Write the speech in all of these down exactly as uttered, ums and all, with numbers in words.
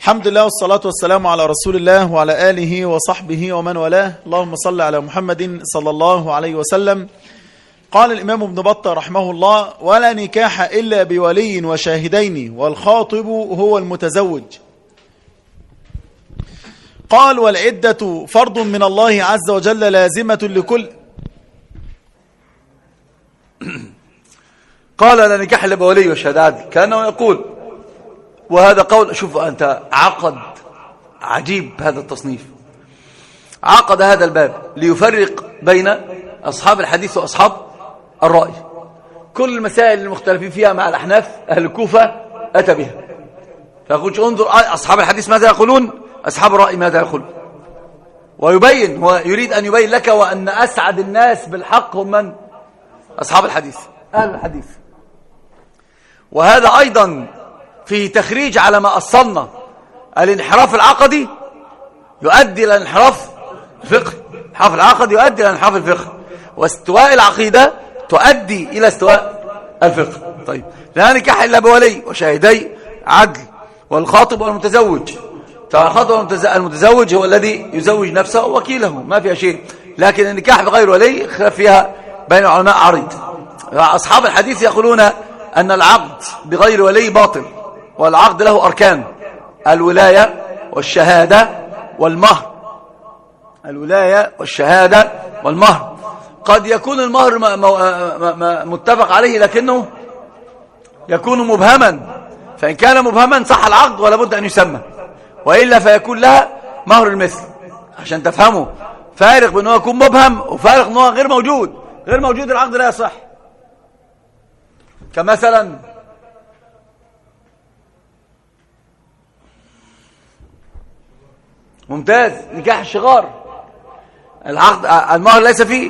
الحمد لله والصلاة والسلام على رسول الله وعلى آله وصحبه ومن والاه. اللهم صل على محمد صلى الله عليه وسلم. قال الإمام ابن بطة رحمه الله: ولا نكاح إلا بولي وشاهدين والخاطب هو المتزوج. قال: والعدة فرض من الله عز وجل لازمة لكل. قال: لا نكاح إلا بولي وشهادات، كأنه يقول، وهذا قول، شوف أنت، عقد عجيب هذا التصنيف، عقد هذا الباب ليفرق بين أصحاب الحديث وأصحاب الرأي. كل المسائل المختلفين فيها مع الأحناف أهل الكوفة أتى بها، فيقول انظر أصحاب الحديث ماذا يقولون، أصحاب الرأي ماذا يقولون، ويبين، ويريد أن يبين لك وأن أسعد الناس بالحق هم من؟ أصحاب الحديث، أهل الحديث. وهذا أيضا فيه تخريج على ما أصلنا، الانحراف العقدي يؤدي إلى انحراف الفقه، الانحراف العقدي يؤدي إلى انحراف الفقه، واستواء العقيدة تؤدي إلى استواء الفقه. طيب، لا نكاح إلا بولي وشاهدي عدل والخاطب والمتزوج. الخاطب المتزوج هو الذي يزوج نفسه ووكيله، ما فيها شيء، لكن النكاح بغير ولي خلاف فيها بين العلماء عريض. أصحاب الحديث يقولون أن العقد بغير ولي باطل، والعقد له أركان: الولاية والشهادة والمهر. الولاية والشهادة والمهر. قد يكون المهر متفق عليه لكنه يكون مبهما، فإن كان مبهما صح العقد ولا بد أن يسمى، وإلا فيكون لها مهر المثل. عشان تفهموا فارق بأنه يكون مبهم وفارق أنه غير موجود. غير موجود العقد لا يصح. كمثلا ممتاز نكاح الشغار، العقد المهر ليس فيه.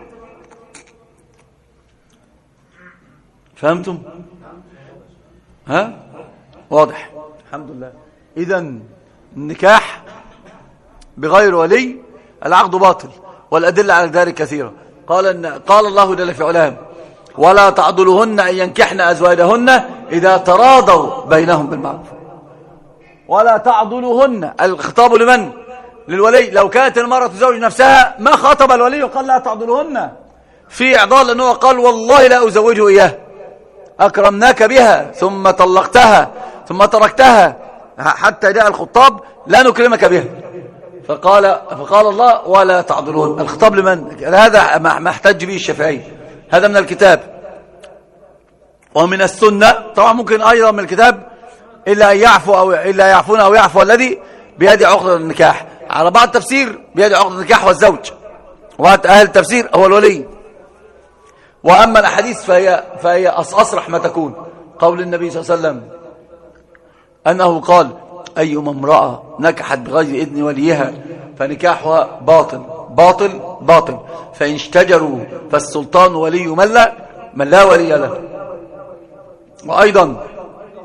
فهمتم؟ ها؟ واضح؟ الحمد لله. إذن النكاح بغير ولي العقد باطل، والأدلة على ذلك كثيرة. قال إن قال الله جل في علام: ولا تعضلوهن أن ينكحن أزواجهن إذا تراضوا بينهم بالمعروف. ولا تعضلوهن، الخطاب لمن؟ للولي. لو كانت المرأة تزوج نفسها ما خاطب الولي وقال لا تعضلوهن في إعضال، لأنه قال: والله لا أزوجه إياه، أكرمناك بها ثم طلقتها ثم تركتها حتى جاء الخطاب لا نكرمك بها. فقال فقال الله: ولا تعضلوهن. الخطاب لمن؟ هذا ما احتج به الشافعي، هذا من الكتاب. ومن السنة طبعا ممكن أيضا من الكتاب: إلا أن يعفو أو إلا يعفون أو يعفو الذي بيده عقدة النكاح. على بعض التفسير بيده عقدة النكاح والزوج، وأهل التفسير هو الولي. وأما الأحاديث فهي فهي أصرح ما تكون. قول النبي صلى الله عليه وسلم أنه قال: أيما امرأة نكحت بغير إذن وليها فنكاحها باطل باطل باطل، فإن اشتجروا فالسلطان ولي من لا من لا ولي له. وأيضا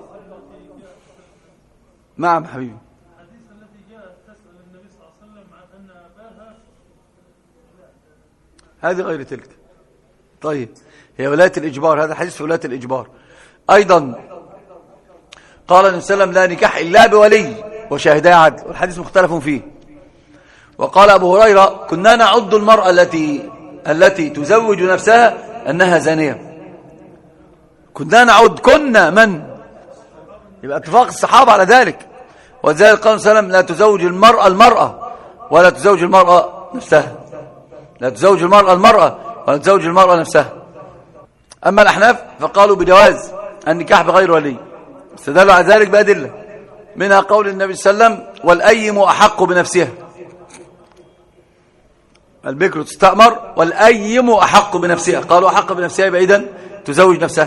نعم حبيبي، الحديث الذي جاء تسأل النبي صلى الله عليه وسلم عن أن أباها، هذه غير تلك. طيب، هي ولاية الإجبار، هذا حديث في ولاية الإجبار. أيضا قال النبي صلى الله عليه وسلم: لا نكاح إلا بولي وشاهدي عدل، والحديث مختلف فيه. وقال أبو هريرة: كنا نعد المرأة التي التي تزوج نفسها أنها زانية. كنا نعد، كنا من؟ يبقى اتفاق الصحابة على ذلك. وذلك قال صلى الله عليه وسلم: لا تزوج المرأة المرأة ولا تزوج المرأة نفسها. لا تزوج المرأة المرأة ولا تزوج المرأة نفسها. أما الأحناف فقالوا بجواز النكاح بغير ولي، استدلوا على ذلك بأدلة، منها قول النبي صلى الله عليه وسلم: والأيم أحق بنفسها. البكر تستأمر والأيم أحق بنفسها. قالوا أحق بنفسها يبقى إذن تزوج نفسها.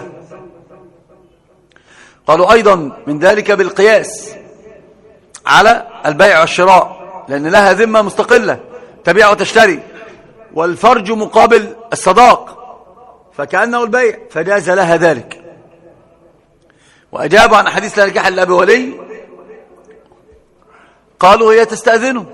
قالوا أيضا من ذلك بالقياس على البيع والشراء، لأن لها ذمة مستقلة تبيع وتشتري، والفرج مقابل الصداق، فكأنه البيع، فجاز لها ذلك. وأجابوا عن حديث لا نكاح إلا بولي، قالوا هي تستأذنه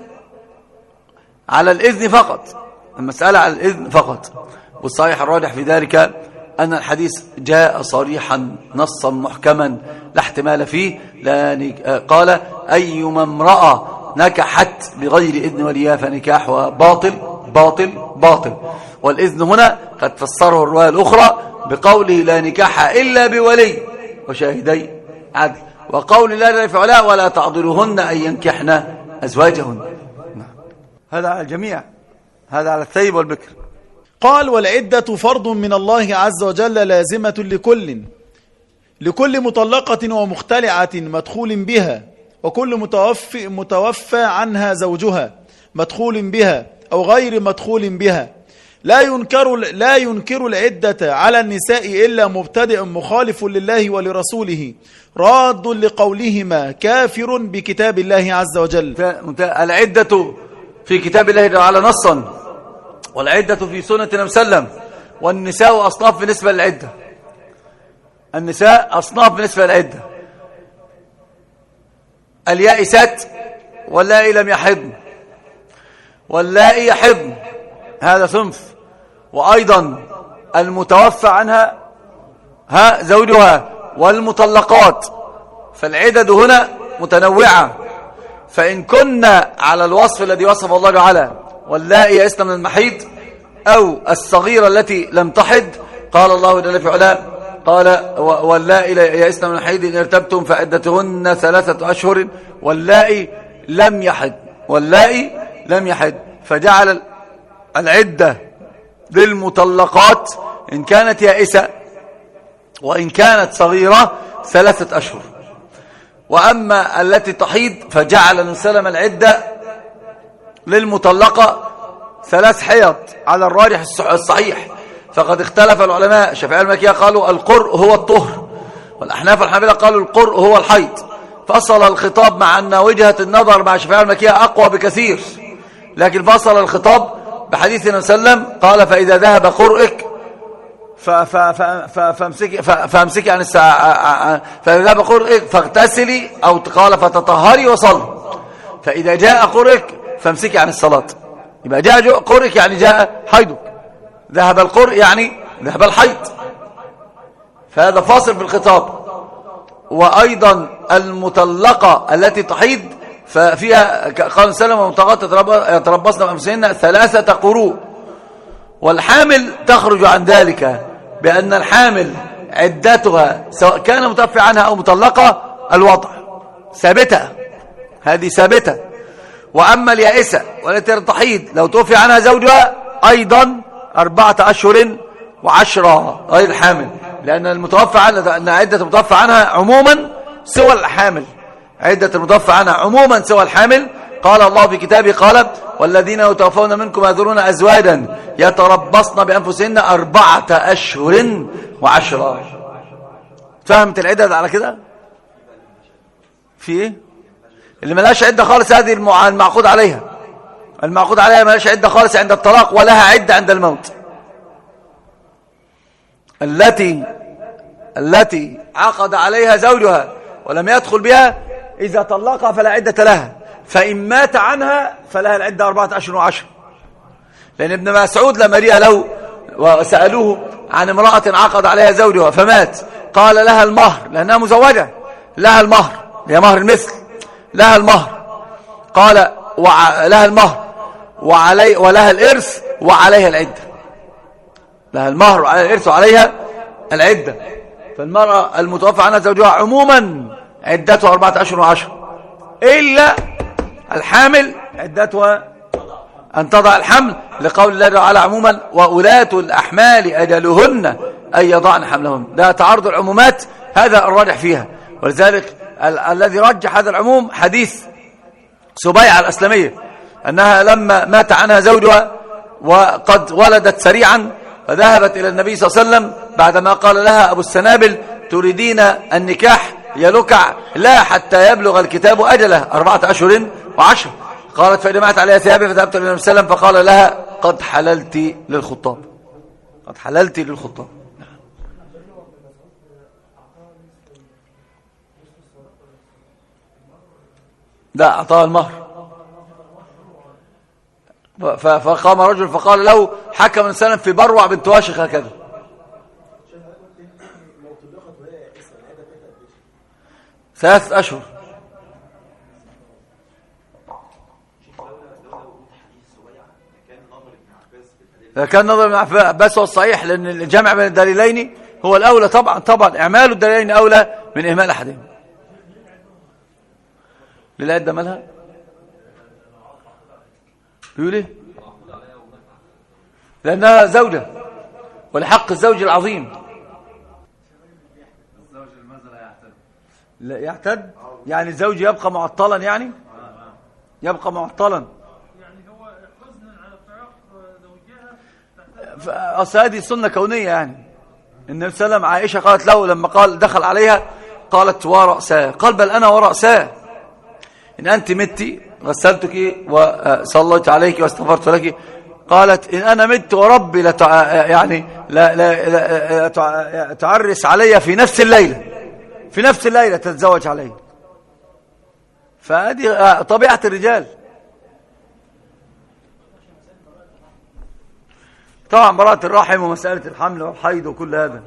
على الإذن فقط، المسألة على الإذن فقط، والصحيح الراجح في ذلك أن الحديث جاء صريحا نصا محكما لا احتمال فيه، لا نك... قال أيما امرأة نكحت بغير إذن وليها فنكاحها باطل باطل باطل. والإذن هنا قد فسره الرواية الأخرى بقوله لا نكاح إلا بولي وشاهدي عدل، وقول لا يرفع لا ولا تعضلوهن أن ينكحن أزواجهن. هذا على الجميع، هذا على الثيب والبكر. قال والعدة فرض من الله عز وجل لازمة لكل لكل مطلقة ومختلعة مدخول بها، وكل متوفى, متوفى عنها زوجها مدخول بها أو غير مدخول بها. لا ينكر, لا ينكر العدة على النساء إلا مبتدئ مخالف لله ولرسوله راد لقولهما كافر بكتاب الله عز وجل. العدة في كتاب الله تعالى نصا، والعدة في سنة النبي صلى الله عليه وسلم. والنساء أصناف بالنسبة للعدة، النساء أصناف بالنسبة للعدة: اليائسات واللائي لم يحضن واللائي يحضن، هذا صنف. وأيضا المتوفى عنها ها زوجها والمطلقات. فالعدد هنا متنوعة، فإن كنا على الوصف الذي وصف الله تعالى واللائي يئسن من المحيض أو الصغيرة التي لم تحض، قال الله جل في علاه قال واللائي يئسن من المحيض إن ارتبتم فعدتهن ثلاثة أشهر واللائي لم يحض واللائي لم يحض. فجعل العدة للمطلقات إن كانت يائسة وإن كانت صغيرة ثلاثة أشهر. وأما التي تحيض فجعل نسلم العدة للمطلقة ثلاث حيض على الراجح الصحيح. فقد اختلف العلماء، الشافعية والمالكية قالوا القرء هو الطهر، والأحناف والحنابلة قالوا القرء هو الحيض. فصل الخطاب مع أن وجهة النظر مع الشافعية والمالكية أقوى بكثير، لكن فصل الخطاب بحديث النبي صلى الله عليه وسلم قال فإذا ذهب قرئك فامسكي فامسكي عن الساعة، فإذا ذهب قرئك فاغتسلي، أو قال فتطهري وصلي، فإذا جاء قرئك فامسكي عن الصلاة. يبقى جاء قرئك يعني جاء حيضك، ذهب القرء يعني ذهب الحيض، فهذا فاصل في الخطاب. وأيضا المطلقة التي تحيض ففيها قال سلم ومطلقات يتربصن بأنفسهن ثلاثة قروء. والحامل تخرج عن ذلك بأن الحامل عدتها سواء كان متوفى عنها أو مطلقة الوضع ثابتة، هذه ثابتة. وأما اليائسة والتي تحيض لو توفي عنها زوجها أيضا أربعة أشهر وعشرة غير الحامل، لأن المتوفى عنها أن عدة المتوفى عنها عموما سوى الحامل، عدة المتوفى عنها عموما سوى الحامل. قال الله في كتابه قال والذين يتوفون منكم يذرون أزواجا يتربصن بأنفسهن أربعة أشهر وعشرة. فهمت العدد على كده؟ في ايه؟ اللي ملاش عدة خالص هذه المعقود عليها، المعقود عليها ملاش عدة خالص عند الطلاق ولها عدة عند الموت. التي التي عقد عليها زوجها ولم يدخل بها إذا طلقها فلا عدة لها، فإن مات عنها فلها العدة أربعة أشهر وعشر. لأن ابن مسعود لما جاء له وسألوه عن امرأة عقد عليها زوجها فمات قال لها المهر، لأنها مزوجة، لها المهر، هي مهر المثل، لها المهر. قال لها المهر وعلي ولها الإرث وعليها العدة، لها المهر وعليها الإرث وعليها العدة. فالمرأة المتوفى عنها زوجها عموما عدتها أربعة أشهر وعشر، إلا الحامل عدتها أن تضع الحمل، لقول الله تعالى عموما وأولاة الأحمال أجلهن أن يضعن حملهن. ده تعارض العمومات، هذا الراجح فيها. ولذلك ال الذي رجح هذا العموم حديث سبيعة الأسلمية أنها لما مات عنها زوجها وقد ولدت سريعا فذهبت إلى النبي صلى الله عليه وسلم بعدما قال لها أبو السنابل تريدين النكاح يلكع؟ لا، حتى يبلغ الكتاب أجله أربعة أشهر وعشر. قالت فجمعت عليها ثيابي فذهبت إلى النبي صلى الله عليه وسلم فقال لها قد حللت للخطاب، قد حللت للخطاب. لا، أعطاها المهر. فقام رجل فقال له حكم النبي صلى الله عليه وسلم في بروع بنت واشق هكذا، ثلاث أشهر. كان نظر ابن عباس هو الصحيح، لأن الجمع بين الدليلين هو الأولى. طبعا طبعا إعمال الدليلين أولى من إهمال أحدهم. للعدة مالها بيقول إيه؟ لأنها زوجة ولحق الزوج العظيم. لا يعتد يعني الزوج يبقى معطلا، يعني يبقى معطلا. يعني هو حزنا على فراق زوجها. أصل هذه سنة كونية، يعني النبي صلى الله عليه وسلم عائشة قالت له لما قال دخل عليها قالت ورأساه، قال بل أنا ورأساه، إن أنت متي غسلتك وصليت عليك واستغفرت لك. قالت إن أنا مت وربي لا يعني لا لا, لا تعرس علي في نفس الليلة، في نفس الليلة تتزوج علي. فهذه طبيعة الرجال. طبعا براءة الرحم ومسألة الحمل والحيض وكل هذا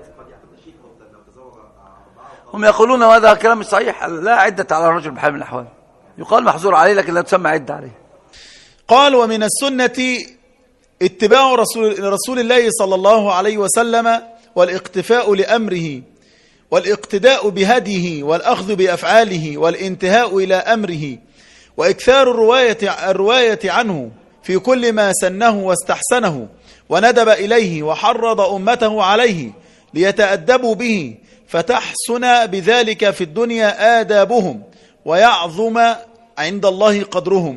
هم يقولون وهذا كلام مش صحيح. لا عدة على الرجل بحال من الأحوال، يقال محظور عليه لكن لا تسمى عدة عليه. قال ومن السنة اتباع رسول, رسول الله صلى الله عليه وسلم والاقتفاء لأمره والاقتداء بهديه والأخذ بأفعاله والانتهاء إلى أمره وإكثار الرواية, الرواية عنه في كل ما سنه واستحسنه وندب إليه وحرض أمته عليه ليتأدبوا به فتحسن بذلك في الدنيا آدابهم ويعظم عند الله قدرهم.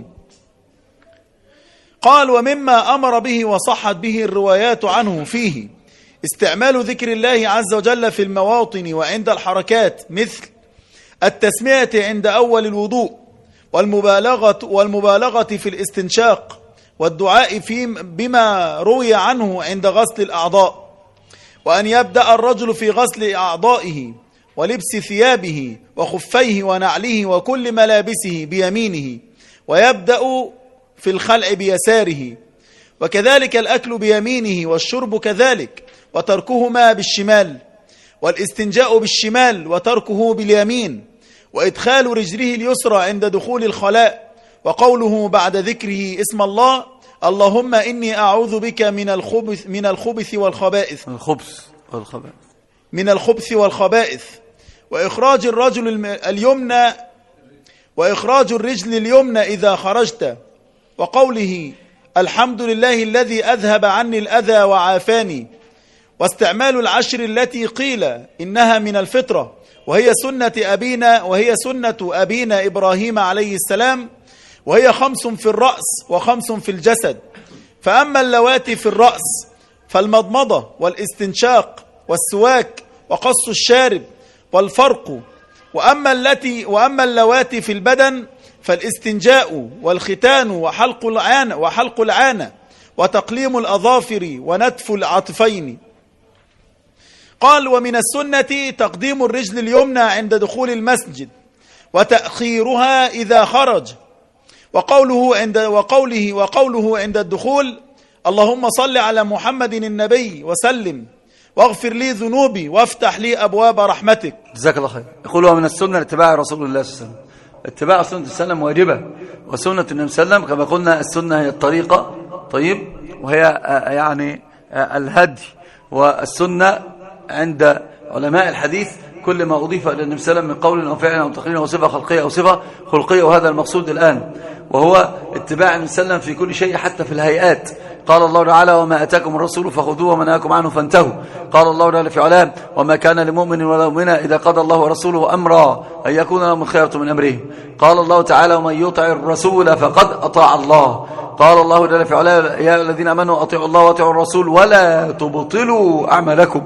قال ومما أمر به وصحت به الروايات عنه فيه استعمال ذكر الله عز وجل في المواطن وعند الحركات، مثل التسمية عند أول الوضوء والمبالغة, والمبالغة في الاستنشاق والدعاء في بما روي عنه عند غسل الأعضاء، وأن يبدأ الرجل في غسل أعضائه ولبس ثيابه وخفيه ونعله وكل ملابسه بيمينه، ويبدأ في الخلع بيساره، وكذلك الأكل بيمينه والشرب كذلك، وتركهما بالشمال، والاستنجاء بالشمال وتركه باليمين، وإدخال رجله اليسرى عند دخول الخلاء، وقوله بعد ذكره اسم الله اللهم إني أعوذ بك من الخبث من الخبث والخبائث الخبث والخبائث من الخبث والخبائث وإخراج الرجل اليمنى وإخراج الرجل اليمنى إذا خرجت، وقوله الحمد لله الذي أذهب عني الأذى وعافاني، واستعمال العشر التي قيل إنها من الفطرة وهي سنة أبينا وهي سنة أبينا إبراهيم عليه السلام، وهي خمس في الرأس وخمس في الجسد. فأما اللواتي في الرأس فالمضمضة والاستنشاق والسواك وقص الشارب والفرق، وأما التي وأما اللواتي في البدن فالاستنجاء والختان وحلق العانة وحلق العانة وتقليم الأظافر ونتف العطفين. قال ومن السنة تقديم الرجل اليمنى عند دخول المسجد وتأخيرها إذا خرج، وقوله عند وقوله وقوله عند الدخول اللهم صل على محمد النبي وسلم واغفر لي ذنوبي وافتح لي أبواب رحمتك. جزاك الله خير. يقول ومن السنة اتباع رسول الله صلى الله عليه وسلم. اتباع سنة السلام واجبة، وسنة النبي صلى الله عليه وسلم كما قلنا السنة هي الطريقة، طيب، وهي يعني الهدي، والسنة عند علماء الحديث كل ما أضيف إلى النبي صلى الله عليه وسلم من قول أو فعل أو تقرير أو صفة خلقية أو صفة خلقية، وهذا المقصود الآن، وهو اتباع النبي صلى الله عليه وسلم في كل شيء حتى في الهيئات. قال الله تعالى وما أتاكم الرسول فخذوه وما نهاكم عنه فانتهوا. قال الله تعالى في علام وما كان لمؤمن ولا مؤمنة إذا قضى الله ورسوله أمرا أن يكون لهم الخيرة من أمرهم. قال الله تعالى ومن يطع الرسول فقد أطاع الله. قال الله تعالى في علام يا الذين آمنوا أطيعوا الله وأطيعوا الرسول ولا تبطلوا أعمالكم.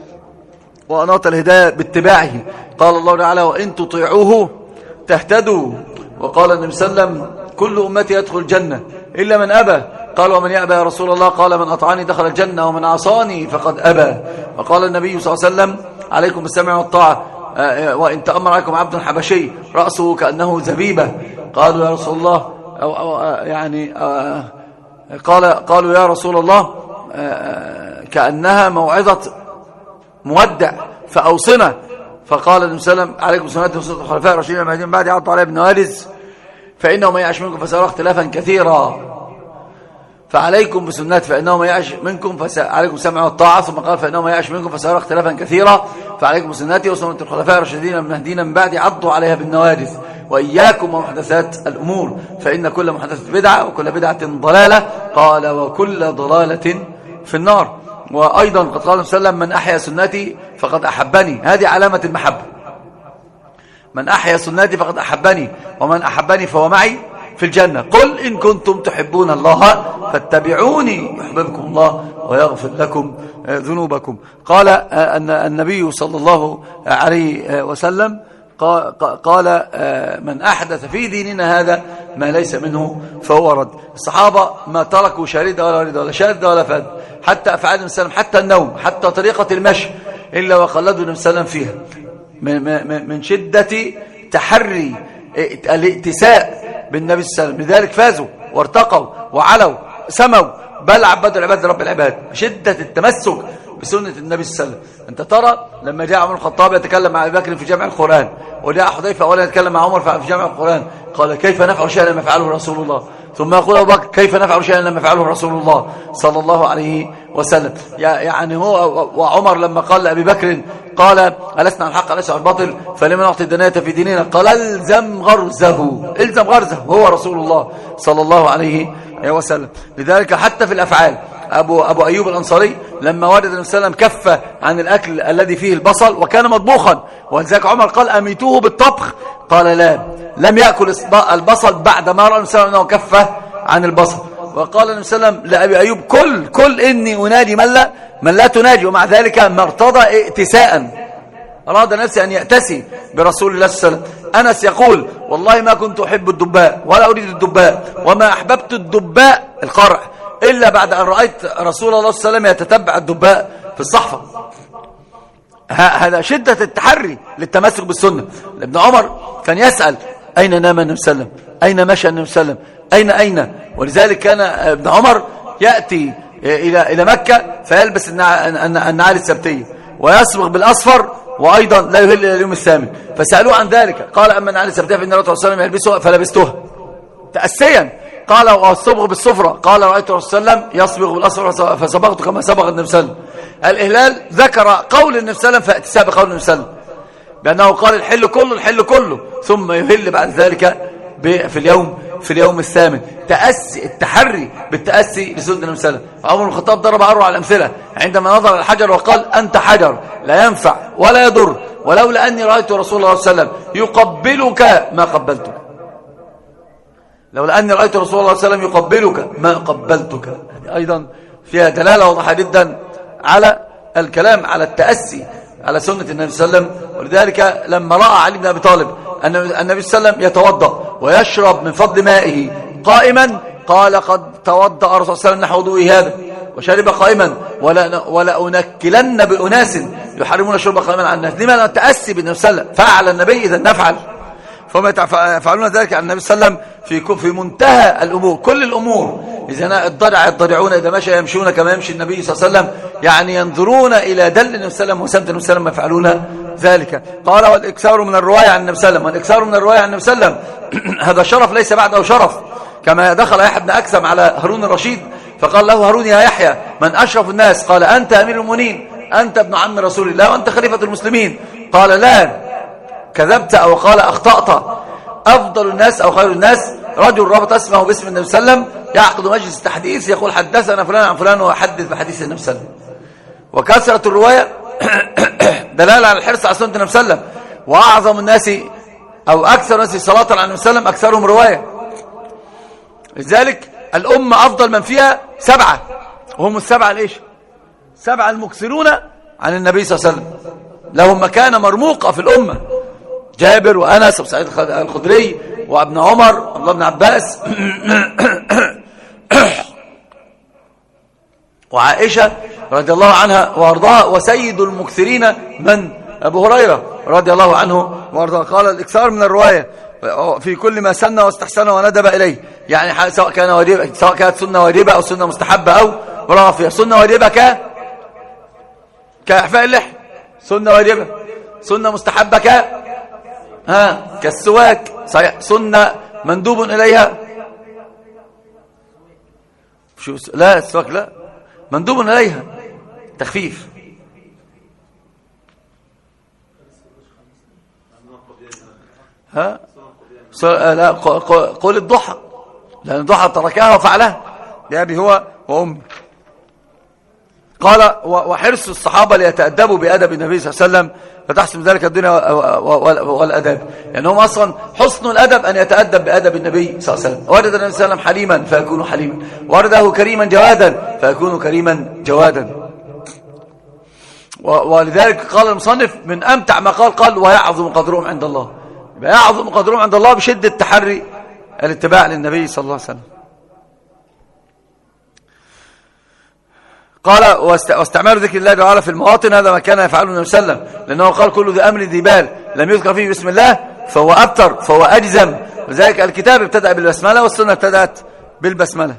وأناط الهداية باتباعه. قال الله تعالى وإن تطيعوه تهتدوا. وقال النبي صلى الله عليه وسلم كل أمتي يدخل الجنة إلا من أبى. قال ومن يأبى يا رسول الله؟ قال من أطعني دخل الجنة ومن عصاني فقد أبى. وقال النبي صلى الله عليه وسلم عليكم بالسمع والطاعة وإن تأمر عليكم عبد حبشي رأسه كأنه زبيبة. قالوا يا رسول الله أو أو يعني قال قالوا يا رسول الله كأنها موعظة مودع فأوصنا. فقال النبي صلى الله عليه وسلم عليكم سنة وسنة الخلفاء الراشدين المهديين بعد عضوا عليها بالنوارز فإنه من يعش منكم فسيرى اختلافا كثيرا فعليكم بسنتي فإنه من يعش منكم فعليكم السمع والطاعة ثم قال فإنه من يعش منكم فسيرى اختلافا كثيرا فعليكم بسنتي وسنة الخلفاء الراشدين المهديين من بعد عضوا عليها بالنوارز وإياكم ومحدثات الأمور فإن كل محدثة بدعة وكل بدعة ضلالة قال وكل ضلالة في النار. وأيضا قد قال صلى الله عليه وسلم من أحيا سنتي فقد أحبني هذه علامة المحبة من أحيا سنتي فقد أحبني ومن أحبني فهو معي في الجنة قل إن كنتم تحبون الله فاتبعوني يحببكم الله ويغفر لكم ذنوبكم. قال أن النبي صلى الله عليه وسلم قال من أحدث في ديننا هذا ما ليس منه فهو رد. الصحابة ما تركوا شاردة ولا ورد ولا شاردة ولا فاد حتى أفعال النبي صلى الله عليه وسلم حتى النوم حتى طريقة المشي إلا وقلدوا النبي صلى الله عليه وسلم فيها من شدة تحري الائتساء بالنبي صلى الله عليه وسلم لذلك فازوا وارتقوا وعلوا سموا بل عبدوا العباد رب العباد شدة التمسك بسنة النبي صلى الله عليه وسلم. انت ترى لما جاء عمر الخطاب يتكلم مع ابي بكر في جامع القرآن وجاء حذيفة اولا يتكلم مع عمر في جامع القرآن قال كيف نفعل شيئا لم يفعله رسول الله ثم يقول ابو بكر كيف نفعل شيئا لم يفعله رسول الله صلى الله عليه وسلم. يعني هو وعمر لما قال لابي بكر قال ألسنا على الحق ألسنا على الباطل فلما نعطي الدنيا في ديننا قال الزم غرزه الزم غرزه هو رسول الله صلى الله عليه وسلم. لذلك حتى في الأفعال أبو, أبو أيوب الأنصاري لما ورد النبي صلى الله عليه وسلم كف عن الأكل الذي فيه البصل وكان مطبوخا ولذلك عمر قال أميتوه بالطبخ قال لا لم يأكل البصل بعد ما رأى النبي صلى الله عليه وسلم كف عن البصل. وقال النبي صلى الله عليه وسلم لأبي أيوب كل كل إني أنادي من لا من لا تناجي ومع ذلك ما ارتضى ائتساء أراد نفسه أن يأتسي برسول الله صلى الله عليه وسلم. أنس يقول والله ما كنت أحب الدباء ولا أريد الدباء وما أحببت الدباء القرع إلا بعد أن رأيت رسول الله صلى الله عليه وسلم يتتبع الدباء في الصحفة. هذا شدة التحري للتمسك بالسنة. ابن عمر كان يسأل أين نام النبي صلى الله عليه وسلم أين مشى النبي صلى الله عليه وسلم أين أين ولذلك كان ابن عمر يأتي إلى إلى مكة فيلبس النعال السبتية ويصبغ بالأصفر وأيضا لا يهل إلى اليوم الثامن فسألوه عن ذلك قال أما النعال السبتية فإن الرسول صلى الله عليه وسلم يلبسها فلبستها تأسيا. قال والصبغ بالصفرة قال رأيت الرسول صلى الله عليه وسلم يصبغ بالأصفر فصبغت كما صبغ النبي صلى الله عليه وسلم. الإهلال ذكر قول النبي صلى الله عليه وسلم فاتساء بقول النبي صلى الله عليه وسلم بأنه قال الحل كله الحل كله ثم يهل بعد ذلك في اليوم في اليوم الثامن. تأسي التحري بالتأسي لسنة النبي صلى الله عليه وسلم. عمر بن الخطاب ضرب أروع على الأمثلة عندما نظر الحجر وقال أنت حجر لا ينفع ولا يضر ولولا أني رأيت رسول الله صلى الله عليه وسلم يقبلك ما قبلتك لولا أني رأيت رسول الله صلى الله عليه وسلم يقبلك ما قبلتك. أيضا فيها دلالة واضحة جدا على الكلام على التأسي على سنة النبي صلى الله عليه وسلم. ولذلك لما رأى علي بن أبي طالب أن النبي صلى الله عليه وسلم يتوضأ ويشرب من فضل مائه قائما قال قد توضأ الرسول صلى الله عليه وسلم نحو وضوئه هذا وشرب قائما ولا ولا أنكلن بأناس يحرمون شرب قائما عن الناس. لما التأسي بالنبي صلى الله عليه وسلم فعل النبي إذا نفعل فهم يفعلون ذلك عن النبي صلى الله عليه وسلم في في منتهى الأمور كل الأمور. إذا الضرع يضرعون إذا مشى يمشون كما يمشي النبي صلى الله عليه وسلم يعني ينظرون إلى دل النبي صلى الله عليه وسلم وسمت النبي صلى الله عليه وسلم يفعلون ذلك. قال والإكثار من الرواية عن النبي صلى الله عليه وسلم والإكثار من الرواية عن النبي صلى الله عليه وسلم هذا شرف ليس بعده شرف. كما دخل يحيى بن أكثم على هارون الرشيد فقال له هارون يا يحيى من أشرف الناس قال أنت أمير المؤمنين أنت ابن عم رسول الله وأنت خليفة المسلمين قال لا كذبت أو قال أخطأت أفضل الناس أو خير الناس رجل ربط اسمه باسم النبي صلى الله عليه وسلم يعقد مجلس تحديث يقول حدثنا فلان عن فلان ويحدث بحديث النبي صلى الله عليه وسلم. وكثرة الرواية دلالة على الحرص على سنة النبي صلى الله عليه وسلم. وأعظم الناس أو أكثر الناس صلاة على النبي صلى الله عليه وسلم أكثرهم رواية. لذلك الأمة أفضل من فيها سبعة وهم السبعة ليش سبعة المكثرون عن النبي صلى الله عليه وسلم لهم مكانة مرموقة في الأمة جابر وأنس وسعيد الخدري وابن عمر وعبد الله بن عباس وعائشة رضي الله عنها وارضاها وسيد المكثرين من أبو هريرة رضي الله عنه وارضاه. قال الإكثار من الرواية في كل ما سن واستحسن وندب إليه يعني سواء كان واجبة سواء كانت سنة واجبة أو سنة مستحبة أو رافية. سنة واجبة ك كإحفاء اللحية سنة واجبة سنة مستحبة ك ها كالسواك صحيح. سنة مندوب إليها شو لا السواك لا مندوب إليها تخفيف. ها لا قول الضحى لأن الضحى تركها وفعلها بأبي هو وأمي. قال وحرص الصحابة ليتأدبوا بأدب النبي صلى الله عليه وسلم فتحسن ذلك الدنيا والأداب. يعني هم أصلا حسن الأدب أن يتأدب بأدب النبي صلى الله عليه وسلم. ورد النبي صلى الله عليه وسلم حليما فيكون حليما، ورده كريما جوادا فيكون كريما جوادا. ولذلك قال المصنف من أمتع ما قال قال ويعظم قدرهم عند الله. يعظم قدرهم عند الله بشدة تحري الاتباع للنبي صلى الله عليه وسلم. قال واستعمال ذكر الله تعالى في المواطن هذا ما كان يفعله النبي صلى الله عليه وسلم، لأنه قال كل ذي أمر ذي بال لم يذكر فيه بسم الله فهو أبتر فهو أجزم. وذلك الكتاب ابتدأ بالبسملة والسنة ابتدأت بالبسملة.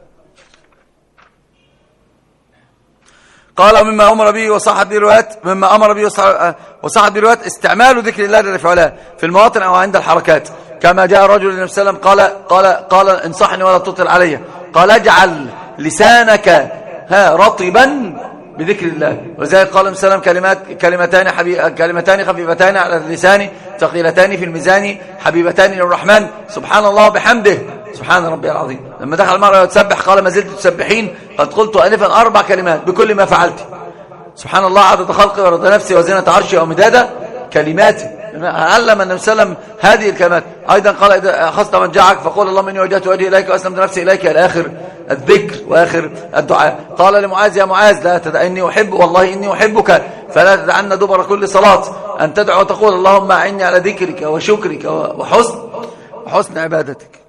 قال مما أمر به وصحت به الروايات مما أمر به وصحت به الروايات استعمال ذكر الله جل في علاه في المواطن أو عند الحركات، كما جاء رجل للنبي صلى الله عليه وسلم قال قال قال انصحني ولا تطل علي، قال اجعل لسانك ها رطبا بذكر الله. وذلك قال النبي صلى الله عليه وسلم كلمات كلمتان حبيب كلمتان خفيفتان على اللسان ثقيلتان في الميزان حبيبتان للرحمن سبحان الله وبحمده سبحان ربي العظيم. لما دخل المرأة يتسبح قال ما زلت تسبحين قد قلت ألفا أربع كلمات بكل ما فعلت سبحان الله عدد خلقي ورضا نفسي وزنة عرشي ومداد كلماتي. علم النبي صلى الله عليه وسلم هذه الكلمات. أيضا قال إذا أخذت من جاعك فقول اللهم إني وجهت وجهي إليك وأسلمت نفسي إليك إلى آخر الذكر وآخر الدعاء. قال لمعاذ يا معاذ لا تدع إني أحب والله إني أحبك فلا تدعن دبر كل صلاة أن تدعو وتقول اللهم أعني على ذكرك وشكرك وحسن وحسن عبادتك.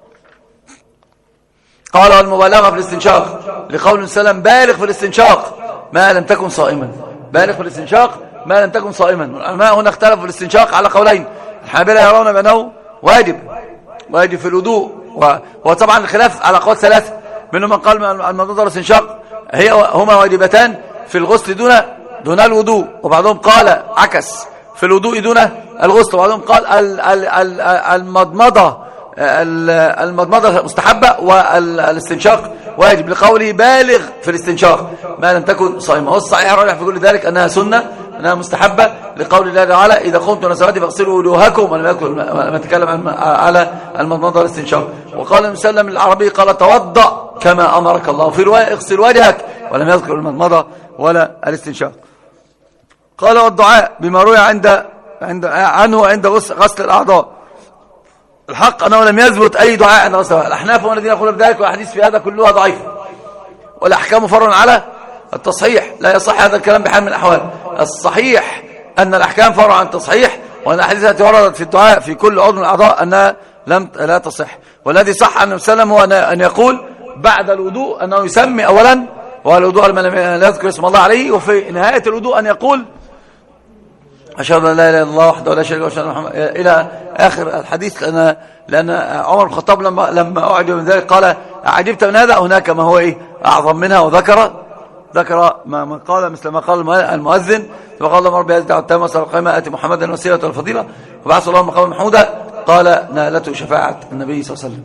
قال المبالغة في الاستنشاق لقول سلم بالغ في الاستنشاق ما لم تكن صائما. بالغ في الاستنشاق ما لم تكن صائما. العلماء هنا اختلفوا في الاستنشاق على قولين. الحنابلة يرون بأنه واجب واجب في الوضوء، وطبعا الخلاف على قول ثلاثة منهم من قال المضمضة والاستنشاق هي هما واجبتان في الغسل دون دون الوضوء، وبعضهم قال عكس في الوضوء دون الغسل، وبعضهم قال المضمضة المضمضة مستحبة والاستنشاق واجب لقوله بالغ في الاستنشاق ما لم تكن صائمة. والصحيح الراجح في كل ذلك أنها سنة أنها مستحبة لقول الله تعالى إذا قمتم إلى الصلاة فاغسلوا وجوهكم ولم يذكر لما تكلم على المضمضة والاستنشاق. وقال النبي صلى الله عليه وسلم العربي قال توضأ كما أمرك الله، في رواية اغسل وجهك ولم يذكر المضمضة ولا الاستنشاق. قال والدعاء بما روي عند عند عنه عند غسل الأعضاء. الحق أنه لم يثبت أي دعاء عند غسل. الأحناف هم الذين يقولون بذلك والأحاديث في هذا كلها ضعيفة والأحكام فرع على التصحيح. لا يصح هذا الكلام بحال من الأحوال. الصحيح أن الأحكام فرع عن التصحيح، وأن الأحاديث التي وردت في الدعاء في كل عضو من الأعضاء أنها لم لا تصح. والذي صح عن النبي صلى الله عليه وسلم هو أن يقول بعد الوضوء أنه يسمي أولا والوضوء لمن لا يذكر اسم الله عليه، وفي نهاية الوضوء أن يقول أشهد أن لا إله إلا الله وحده لا شريك له وأشهد أن محمدا إلى آخر الحديث. لأن لأن عمر بن الخطاب لما لما أعجب من ذلك قال أعجبت من هذا هناك ما هو إيه أعظم منها، وذكر ذكر ما قال مثل ما قال المؤذن فقال اللهم ربي هذه الدعوة التامة والصلاة القائمة آتِ محمدا الوسيلة والفضيلة وبعث الله مقاما محمودا قال نالته شفاعة النبي صلى الله عليه وسلم.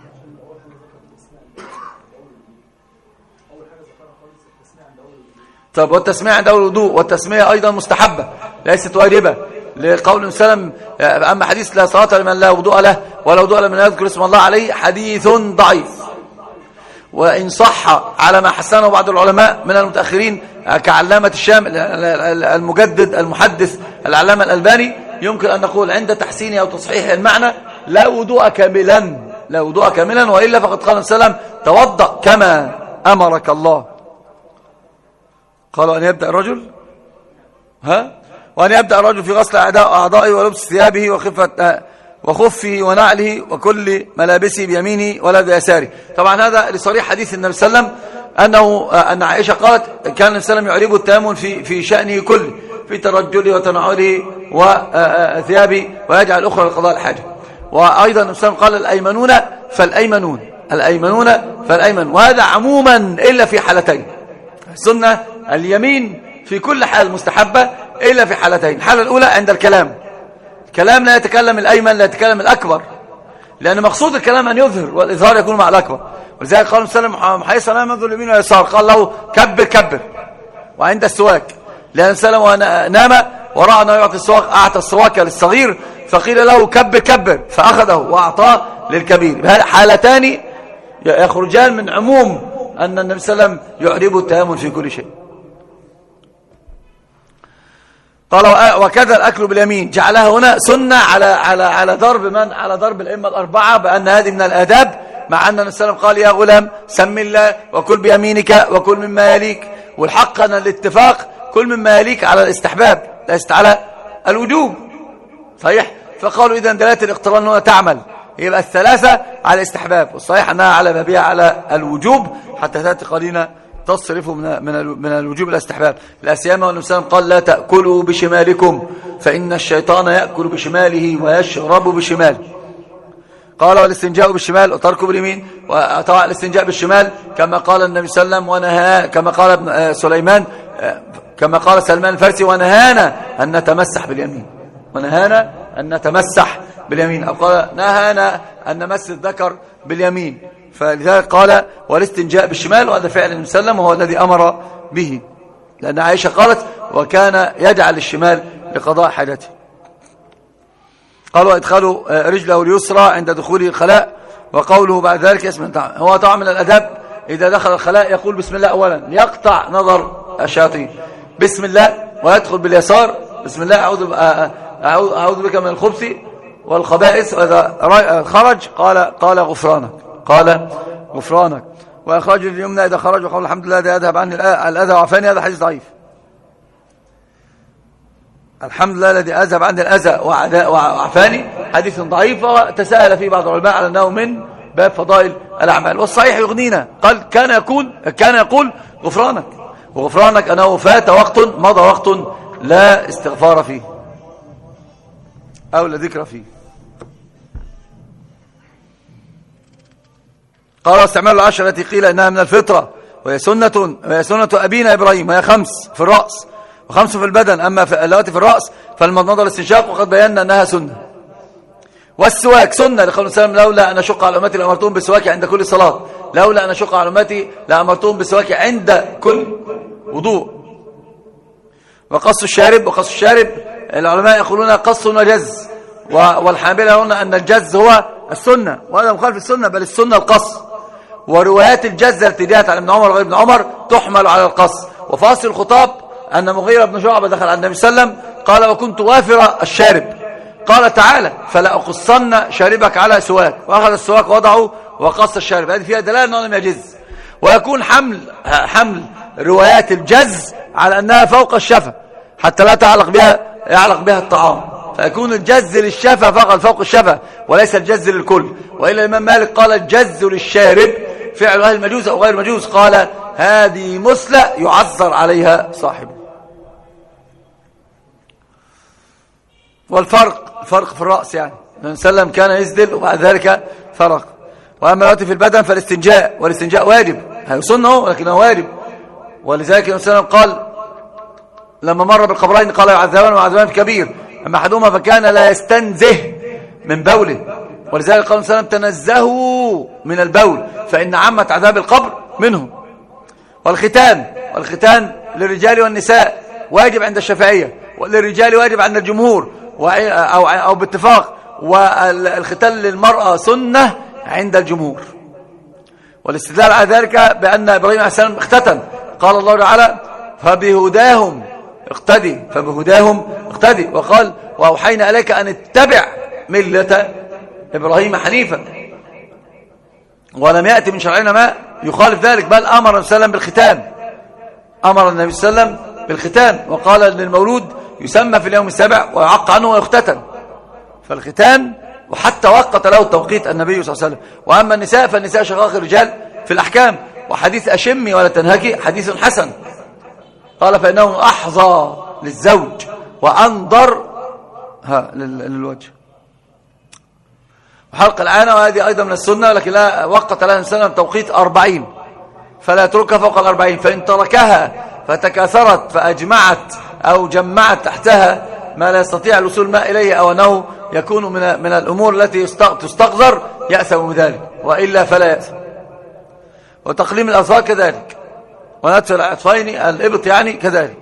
طب والتسمية عند أول الوضوء، والتسمية أيضا مستحبة ليست واجبة لقول النبي صلى الله عليه وسلم أما حديث لا صلاة لمن لا وضوء له ولا وضوء لمن لا يذكر اسم الله عليه حديث ضعيف، وإن صح على ما حسنه بعض العلماء من المتأخرين كعلامة الشام المجدد المحدث العلامة الألباني يمكن أن نقول عند تحسين أو تصحيح المعنى لا وضوء كاملا لا وضوء كاملا وإلا فقد قال النبي صلى الله عليه وسلم توضأ كما أمرك الله. قالوا أن يبدأ الرجل ها وأن يبدأ الرجل في غسل أعضائه ولبس ثيابه وخفة وخفه ونعله وكل ملابسه بيمينه ولا بيساره. طبعا هذا لصريح حديث النبي صلى الله عليه وسلم أنه أن عائشة قالت كان النبي صلى الله عليه وسلم يعرب التيمم في في شأنه كله في ترجله وتنعله وثيابه ويجعل الأخرى لقضاء الحاجة. وأيضا النبي صلى الله عليه وسلم قال الأيمنون فالأيمنون الأيمنون فالأيمن، وهذا عموما إلا في حالتين. السنة اليمين في كل حال مستحبة إلا في حالتين. الحالة الأولى عند الكلام، الكلام لا يتكلم الأيمن، لا يتكلم الأكبر، لأن مقصود الكلام أن يظهر، والإظهار يكون مع الأكبر. ولذلك قال وسلم حيث لا ينظر اليمين واليسار قال له كبر كبر. وعند السواك، لأن سلم ونام ورأى أنه يعطي السواك، أعطى السواك للصغير فقيل له كبر كبر فأخذه وأعطاه للكبير. حالتان يخرجان من عموم أن النبي صلى الله عليه وسلم يعرب التيامن في كل شيء. قال وكذا الأكل باليمين، جعلها هنا سنة على على على ضرب من على ضرب الأئمة الأربعة بأن هذه من الآداب، مع أن النبي صلى الله عليه وسلم قال يا غلام سم الله وكل بيمينك وكل مما يليك. والحق أن الاتفاق كل مما يليك على الاستحباب ليست على الوجوب، صحيح؟ فقالوا إذا دلالة الاقتران هنا تعمل، يبقى الثلاثة على الاستحباب، والصحيح أنها على بابها على الوجوب حتى تأتي قرينة تصرفه من من من الوجوب الى الاستحباب. لا سيما والنبي صلى الله عليه وسلم قال لا تأكلوا بشمالكم فإن الشيطان يأكل بشماله ويشرب بشماله. قال والاستنجاء بالشمال وتركه باليمين، وطبعا الاستنجاء بالشمال كما قال النبي صلى الله عليه وسلم ونهى، كما قال ابن سليمان، كما قال سلمان الفارسي ونهانا أن نتمسح باليمين، ونهانا أن نتمسح باليمين، أو قال نهانا أن نمس الذكر باليمين. فلذلك قال والاستنجاء بالشمال، وهذا فعل النبي صلى الله عليه وسلم وهو الذي أمر به، لأن عائشة قالت وكان يجعل الشمال لقضاء حاجته. قالوا ادخلوا رجله اليسرى عند دخول الخلاء، وقوله بعد ذلك اسم طبعا. هو طبعا من الأداب إذا دخل الخلاء يقول بسم الله أولا ليقطع نظر الشياطين، بسم الله، ويدخل باليسار بسم الله أعوذ أعوذ بك من الخبث والخبائث، وإذا خرج قال قال غفرانك قال غفرانك وأخرج اليمنى إذا خرج وقال الحمد لله الذي أذهب عني الأذى وعافاني. هذا حديث ضعيف. الحمد لله الذي أذهب عني الأذى وعافاني حديث ضعيف، وتساهل فيه بعض العلماء على أنه من باب فضائل الأعمال، والصحيح يغنينا. قال كان يكون كان يقول غفرانك، وغفرانك أنه فات وقت مضى وقت لا استغفار فيه أو لا ذكر فيه. قال استعمال العشرة التي قيل إنها من الفطرة وهي سنة وهي سنة أبينا إبراهيم، وهي خمس في الرأس وخمس في البدن، أما في اللواتي في الرأس فالمضمضة والاستنشاق، وقد بينا أنها سنة. والسواك سنة لقول السلام لولا أن أشق على أمتي لأمرتهم بالسواك عند كل صلاة، لولا أن أشق على أمتي لأمرتهم بالسواك عند كل وضوء. وقص الشارب، وقص الشارب العلماء يقولون قص وجز، والحنابلة يقولون أن الجز هو السنة، وهذا مخالف السنة، بل السنة القص. وروايات الجز التي جاءت عن ابن عمر وغير ابن عمر تحمل على القص. وفاصل الخطاب أن مغيرة بن شعبة دخل على النبي صلى الله عليه وسلم قال وكنت وافر الشارب، قال تعالى فلا أقصن شاربك على سواك، وأخذ السواك وضعه وقص الشارب. هذه فيها دلالة أنه لم يجز. ويكون حمل حمل روايات الجز على أنها فوق الشفة حتى لا تعلق بها يعلق بها الطعام، فيكون الجز للشفة فقط فوق الشفة وليس الجز للكل. وإلا الإمام مالك قال الجز للشارب فعل أهل المجوز أو غير المجوز، قال هذه مثلى يعذر عليها صاحبه. والفرق الفرق في الرأس، يعني النبي صلى الله عليه وسلم كان يسدل وبعد ذلك فرق. وأما الوقت في البدن فالاستنجاء، والاستنجاء واجب، هي سنة لكنه واجب. ولذلك النبي صلى الله عليه وسلم قال لما مر بالقبرين قال يعذبان وعذبان في كبير، أما أحدهما فكان لا يستنزه من بوله، ولذلك قال صلى الله عليه وسلم تنزهوا من البول فإن عامة عذاب القبر منهم. والختان، والختان للرجال والنساء واجب عند الشافعية، وللرجال واجب عند الجمهور أو أو باتفاق، والختان للمرأة سنة عند الجمهور. والاستدلال على ذلك بأن إبراهيم عليه السلام اختتن، قال الله تعالى فبهداهم اقتدي فبهداهم اقتدي، وقال وأوحينا إليك أن اتبع ملة إبراهيم حنيفا، ولم يأتي من شرعنا ما يخالف ذلك، بل أمر النبي صلى الله عليه وسلم بالختان، أمر النبي صلى الله عليه وسلم بالختان، وقال للمولود يسمى في اليوم السابع ويعق عنه ويختتن. فالختان وحتى وقت له التوقيت النبي صلى الله عليه وسلم. وأما النساء فالنساء شقائق الرجال في الأحكام، وحديث أشمي ولا تنهكي حديث حسن، قال فإنه أحظى للزوج وأنظر ها للوجه. وحلق العانة وهذه أيضا من السنة، لكن لا وقت لها السنة توقيت أربعين، فلا تركها فوق الأربعين، فإن تركها فتكاثرت فأجمعت أو جمعت تحتها ما لا يستطيع الوصول ما إليه، أو أنه يكون من من الأمور التي تستقذر، يأثم بذلك، وإلا فلا يأثم. وتقليم الأظفار كذلك، ونتف العطفين الإبط يعني كذلك.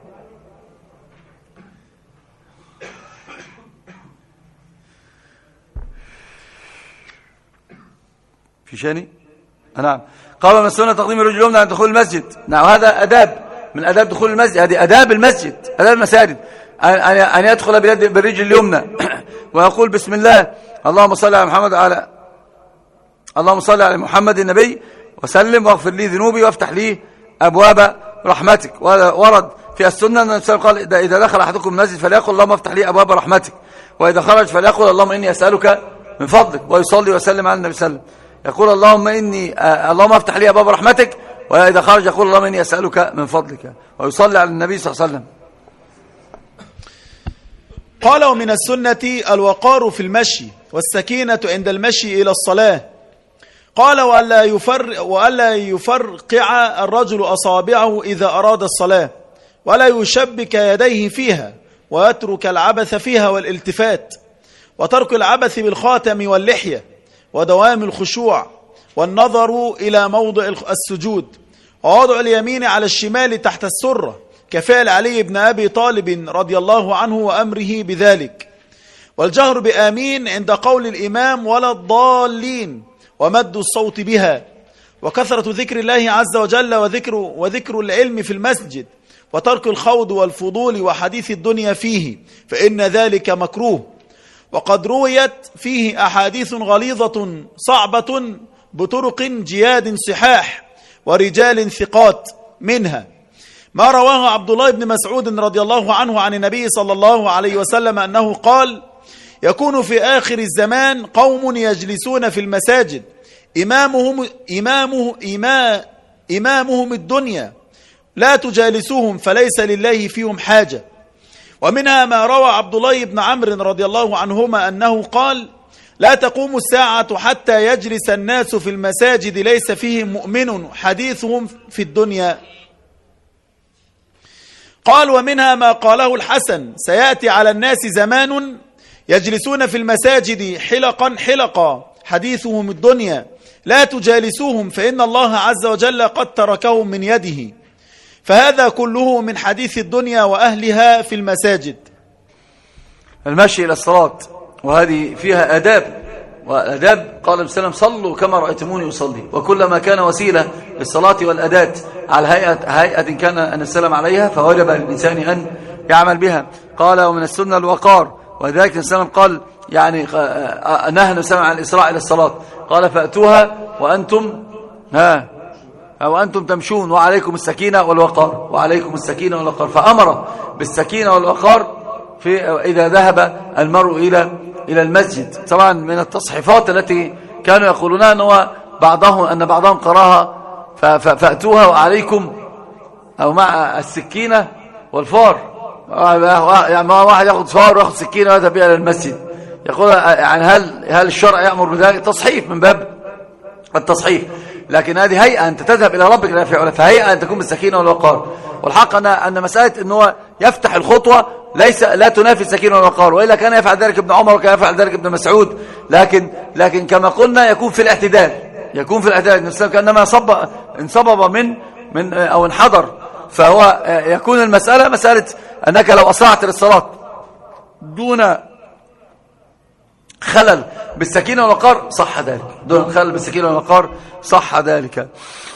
في شيء؟ نعم. قال من السنة تقديم الرجل اليمنى عند دخول المسجد. نعم، هذا أداب من أداب دخول المسجد، هذه أداب المسجد، أداب المساجد، أن يدخل بالرجل اليمنى ويقول بسم الله اللهم صل على محمد على اللهم صل على محمد النبي وسلم واغفر لي ذنوبي وافتح لي أبواب رحمتك. ورد في السنة أن النبي قال إذا دخل أحدكم المسجد فليقل اللهم افتح لي أبواب رحمتك، وإذا خرج فليقل اللهم إني أسألك من فضلك، ويصلي ويسلم على النبي صلى الله عليه وسلم، يقول اللهم إني آه اللهم افتح لي أبواب رحمتك، وإذا خرج يقول اللهم إني أسألك من فضلك، ويصلي على النبي صلى الله عليه وسلم. قال ومن السنة الوقار في المشي والسكينة عند المشي إلى الصلاة. قال وألا يفرق وألا يفرقع الرجل أصابعه إذا أراد الصلاة، ولا يشبك يديه فيها، ويترك العبث فيها والالتفات، وترك العبث بالخاتم واللحية، ودوام الخشوع، والنظر إلى موضع السجود، ووضع اليمين على الشمال تحت السرة كفعل علي بن أبي طالب رضي الله عنه وأمره بذلك، والجهر بآمين عند قول الإمام ولا الضالين، ومد الصوت بها، وكثرة ذكر الله عز وجل وذكر, وذكر العلم في المسجد، وترك الخوض والفضول وحديث الدنيا فيه، فإن ذلك مكروه. وقد رويت فيه أحاديث غليظة صعبة بطرق جياد صحاح ورجال ثقات، منها ما رواه عبد الله بن مسعود رضي الله عنه عن النبي صلى الله عليه وسلم أنه قال يكون في آخر الزمان قوم يجلسون في المساجد إمامهم, إمامه إما إمامهم الدنيا لا تجالسوهم فليس لله فيهم حاجة. ومنها ما روى عبد الله بن عمرو رضي الله عنهما أنه قال لا تقوم الساعة حتى يجلس الناس في المساجد ليس فيهم مؤمن حديثهم في الدنيا. قال ومنها ما قاله الحسن سيأتي على الناس زمان يجلسون في المساجد حلقا حلقا حديثهم الدنيا لا تجالسوهم فإن الله عز وجل قد تركهم من يده. فهذا كله من حديث الدنيا وأهلها في المساجد. المشي إلى الصلاة، وهذه فيها آداب، والآداب قال النبي صلى الله عليه وسلم صلوا كما رأيتموني أصلي، وكلما كان وسيلة للصلاة والأداة على هيئة, هيئة كان النبي السلام عليها فوجب للإنسان أن يعمل بها. قال ومن السنة الوقار، وذلك النبي صلى الله عليه وسلم قال يعني نهى النبي صلى الله عليه وسلم عن الإسراع إلى الصلاة، قال فأتوها وأنتم ها أو أنتم تمشون وعليكم السكينة والوقار، وعليكم السكينة والوقار، فأمر بالسكينة والوقار في إذا ذهب المرء إلى إلى المسجد. طبعا من التصحيفات التي كانوا يقولونها أنه بعضهم أن بعضهم قراها فأتوها وعليكم أو مع السكينة والفار، يعني ما واحد يأخذ فار ويأخذ سكينة ويذهب بها إلى المسجد، يقول يعني هل هل الشرع يأمر بذلك؟ تصحيف من باب التصحيف، لكن هذه هيئة أنت تذهب إلى ربك لا فعل، فهيئة أن تكون بالسكينة والوقار. والحق أن أن مسألة أنه يفتح الخطوة ليس لا تنافي السكينة والوقار، وإلا كان يفعل ذلك ابن عمر وكان يفعل ذلك ابن مسعود، لكن لكن كما قلنا يكون في الاعتدال، يكون في الاعتدال الإنسان كأنما صب انصبب من من أو انحدر، فهو يكون المسألة مسألة أنك لو أسرعت للصلاة دون خلل بالسكينة والوقار صح ذلك، دون خلل بالسكينة والوقار صح ذلك.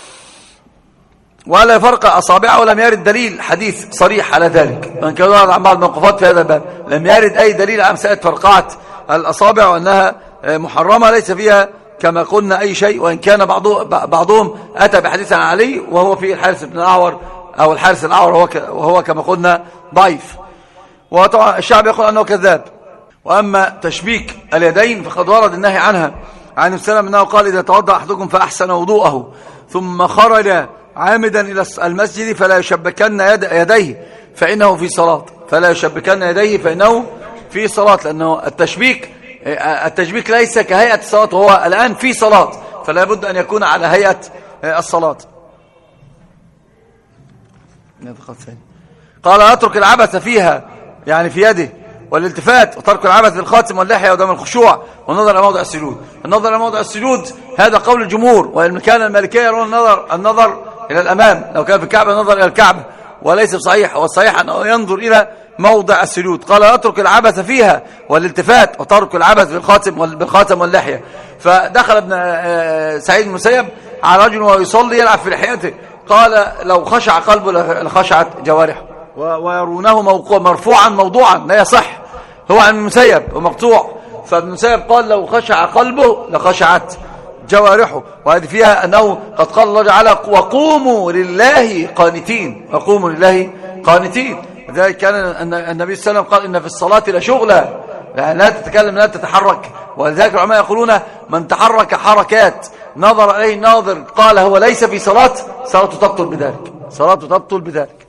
ولا يفرق أصابعه، ولم يرد دليل حديث صريح على ذلك، من كان يرد عن بعض الموقفات في هذا الباب لم يرد أي دليل عن مسألة فرقعة الأصابع وأنها محرمة ليس فيها كما قلنا أي شيء، وإن كان بعضهم أتى بحديث عن علي وهو في الحارث بن الأعور أو الحارث الأعور وهو كما قلنا ضعيف، وطبعا الشعب يقول أنه كذاب. وأما تشبيك اليدين فقد ورد النهي عنها عن السلام أنه قال إذا توضأ أحدكم فأحسن وضوءه ثم خرج عامدا إلى المسجد فلا يشبكن يد يديه فإنه في صلاة، فلا يشبكن يديه فإنه في صلاة، لأنه التشبيك التشبيك ليس كهيئة الصلاة، وهو الآن في صلاة فلا بد أن يكون على هيئة الصلاة. قال اترك العبث فيها يعني في يده والالتفات وترك العبث بالخاتم واللحية ودم الخشوع والنظر إلى موضع السجود. النظر إلى موضع السجود هذا قول الجمهور، وإن كان المالكية يرون النظر النظر إلى الأمام، لو كان في الكعبة النظر إلى الكعبة، وليس بصحيح، والصحيح أنه ينظر إلى موضع السجود. قال اترك العبث فيها والالتفات وترك العبث بالخاتم بالخاتم واللحية. فدخل ابن سعيد بن المسيب على رجل وهو يصلي يلعب في لحيته، قال لو خشع قلبه لخشعت جوارحه، ويرونه مرفوعا موضوعا لا يصح، هو عن المسيب ومقطوع. فابن المسيب قال لو خشع قلبه لخشعت جوارحه، وهذه فيها أنه قد قال الله تعالى وقوموا لله قانتين، وقوموا لله قانتين. لذلك كان النبي صلى الله عليه وسلم قال إن في الصلاة لشغلة، يعني لا تتكلم لا تتحرك. ولذلك العلماء يقولون من تحرك حركات نظر عليه الناظر قال هو ليس في صلاة، صلاته تبطل بذلك، صلاته تبطل بذلك.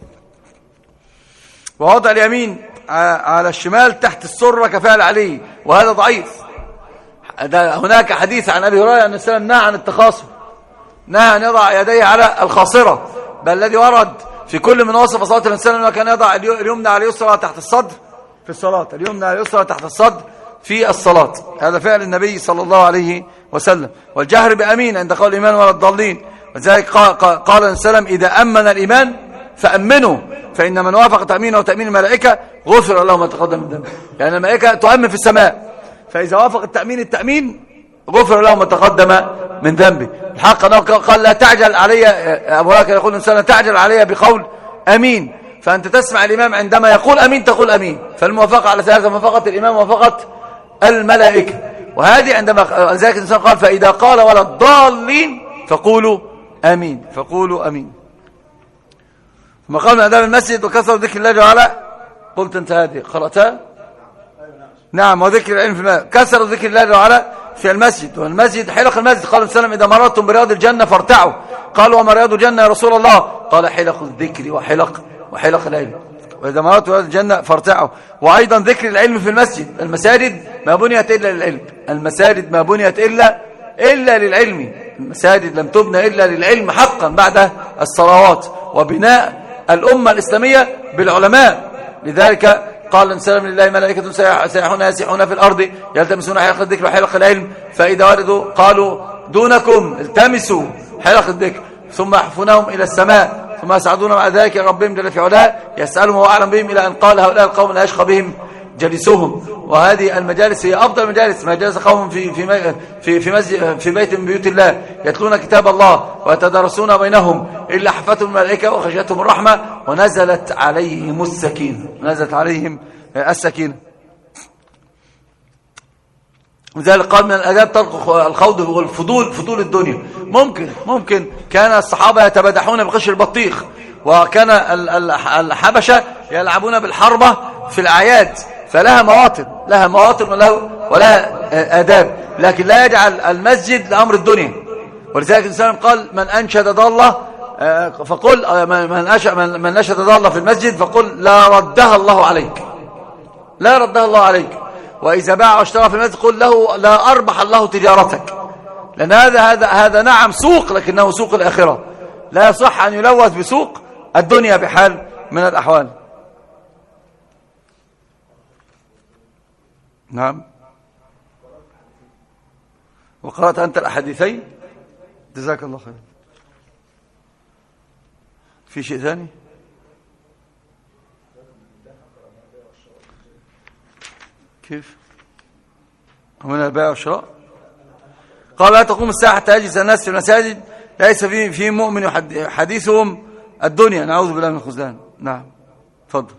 ووضع اليمين على الشمال تحت السرة كفعل عليه، وهذا ضعيف. هناك حديث عن أبي هريرة أن السلام نهى عن التخاصم، نهى أن يضع يديه على الخاصرة، بل الذي ورد في كل من وصف صلاة الإنسان أنه كان يضع اليمنى على اليسرى تحت الصدر في الصلاة، اليمنى على اليسرى تحت الصدر في الصلاة. هذا فعل النبي صلى الله عليه وسلم. والجهر بأمين عند قول الإيمان ولا الضالين. وذلك قال السلام إذا أمن الإيمان فأمنوا، فإن من وافق تأمينه وتأمين الملائكة غفر له ما تقدم من ذنبه. يعني الملائكة تؤمن في السماء، فإذا وافق التأمين التأمين غفر له ما تقدم من ذنبه. الحق أنه قال لا تعجل علي، أبو هريرة يقول الإنسان لا تعجل علي بقول أمين، فأنت تسمع الإمام عندما يقول أمين تقول أمين. فالموافقة على ثلاثة، موافقة الإمام وموافقة الملائكة. وهذه عندما ذلك الإنسان قال فإذا قال ولا الضالين فقولوا أمين، فقولوا أمين. ثم قال من آداب المسجد وكثر ذكر الله جل وعلا، قلت أنت هذه قرأتها؟ نعم. وذكر العلم في الماء، كثر ذكر الله جل وعلا في المسجد. والمسجد حلق المسجد، قال السلام إذا مررتم برياض الجنة فارتعوا. قالوا وما رياض الجنة يا رسول الله؟ قال حلق الذكر وحلق وحلق العلم. وإذا مررتم برياض الجنة فارتعوا. وأيضا ذكر العلم في المسجد. المساجد ما بنيت إلا للعلم، المساجد ما بنيت إلا إلا للعلم، المساجد لم تبنى إلا للعلم حقا بعد الصلوات، وبناء الأمة الإسلامية بالعلماء. لذلك قال السلام لله ملائكة سيحون يسيحون في الأرض يلتمسون حلق الذكر وحلق العلم، فإذا وردوا قالوا دونكم التمسوا حلق الذكر، ثم يحفونهم إلى السماء، ثم يسعدون مع ذلك ربهم جل في علاه يسألهم وهو أعلم بهم، إلى أن قال هؤلاء القوم لا يشقى بهم جلسوهم. وهذه المجالس هي أفضل المجالس، ما جلس قوم في في في في, مسجد في بيت من بيوت الله يتلون كتاب الله ويتدارسون بينهم إلا حفتهم الملائكة وخشيتهم الرحمة ونزلت عليهم السكينة، نزلت عليهم السكينة. وذلك قال من الآداب ترك الخوض والفضول، فضول الدنيا. ممكن ممكن كان الصحابة يتبادحون بقشر البطيخ، وكان الحبشة يلعبون بالحربة في الأعياد، فلها مواطن، لها مواطن وله ولها آداب، لكن لا يجعل المسجد لأمر الدنيا. ولذلك الإنسان قال من أنشد ضالة فقل من من نشد ضالة في المسجد فقل لا ردها الله عليك، لا ردها الله عليك. وإذا باع واشترى في المسجد قل له لا أربح الله تجارتك، لأن هذا هذا هذا نعم سوق، لكنه سوق الآخرة، لا يصح أن يلوث بسوق الدنيا بحال من الأحوال. نعم. وقرأت أنت الأحاديثين، جزاك الله خير. في شيء ثاني؟ كيف؟ ومن البيع والشراء قال لا تقوم الساعة حتى يجلس الناس في المساجد ليس فيه في مؤمن حديثهم الدنيا، نعوذ بالله من الخذلان. نعم تفضل.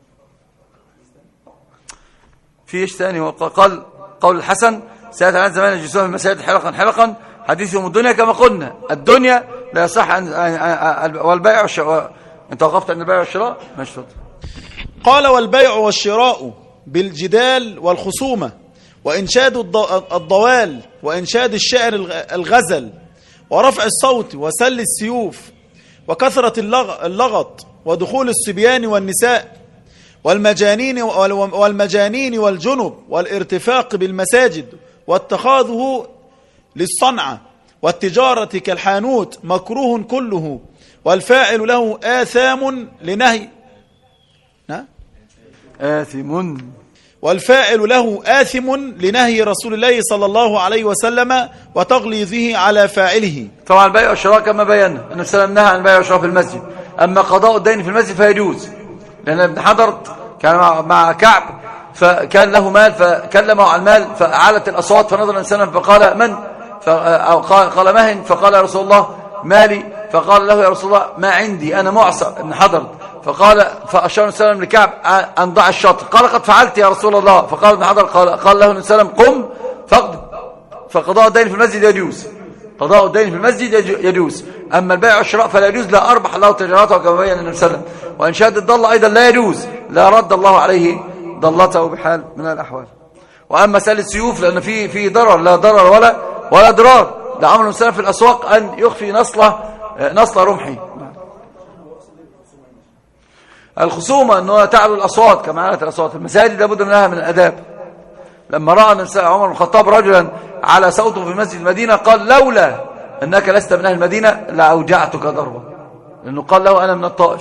في ايش ثاني؟ وقال قول الحسن سيأتي على زمان يجلسون في المساجد حلقا حلقا حديثهم الدنيا، كما قلنا الدنيا لا يصح أن والبيع والشراء. انت وقفت عند البيع والشراء؟ ماشي تفضل. قال والبيع والشراء بالجدال والخصومة وإنشاد الضوال وإنشاد الشعر الغزل ورفع الصوت وسل السيوف وكثرة اللغط ودخول الصبيان والنساء والمجانين والمجانين والجنب والارتفاق بالمساجد واتخاذه للصنعة والتجارة كالحانوت مكروه كله، والفاعل له آثام لنهي آثم. والفاعل له آثم لنهي رسول الله صلى الله عليه وسلم وتغليظه على فاعله. طبعا البيع والشراء كما بينا النبي صلى الله عليه وسلم نهى عن البيع والشراء في المسجد. أما قضاء الدين في المسجد فيجوز، لأن ابن حضرت كان مع كعب فكان له مال فكلمه عن المال فأعلت الأصوات فنظر النبي صلى الله عليه وسلم فقال من؟ فقال مهن، فقال يا رسول الله مالي، فقال له يا رسول الله ما عندي أنا معصر ابن حضرت، فقال فأشار النبي صلى الله عليه وسلم لكعب أن ضع الشطر، قال قد فعلت يا رسول الله، فقال ابن حضرت قال, قال له النبي صلى الله عليه وسلم قم فاقض. فقضاء الدين في المسجد يجوز، قضاء الدين في المسجد يجوز. أما البيع والشراء فلا يجوز، لا أربح الله تجارته كما بين النبي صلى الله عليه وسلم. وإنشاد الضالة أيضا لا يجوز، لا رد الله عليه ضلته بحال من الأحوال. وأما مسألة السيوف لأن في في ضرر، لا ضرر ولا ولا ضرار، لعمل الإنسان في الأسواق أن يخفي نصله نصل رمحي. الخصومة أنه تعلو الأصوات كما علت الأصوات المساجد لابد منها من الأداب. لما رأى عمر بن الخطاب رجلا على صوته في مسجد المدينة قال لولا أنك لست من أهل المدينة لأوجعتك ضربة، لأنه قال له أنا من الطائف.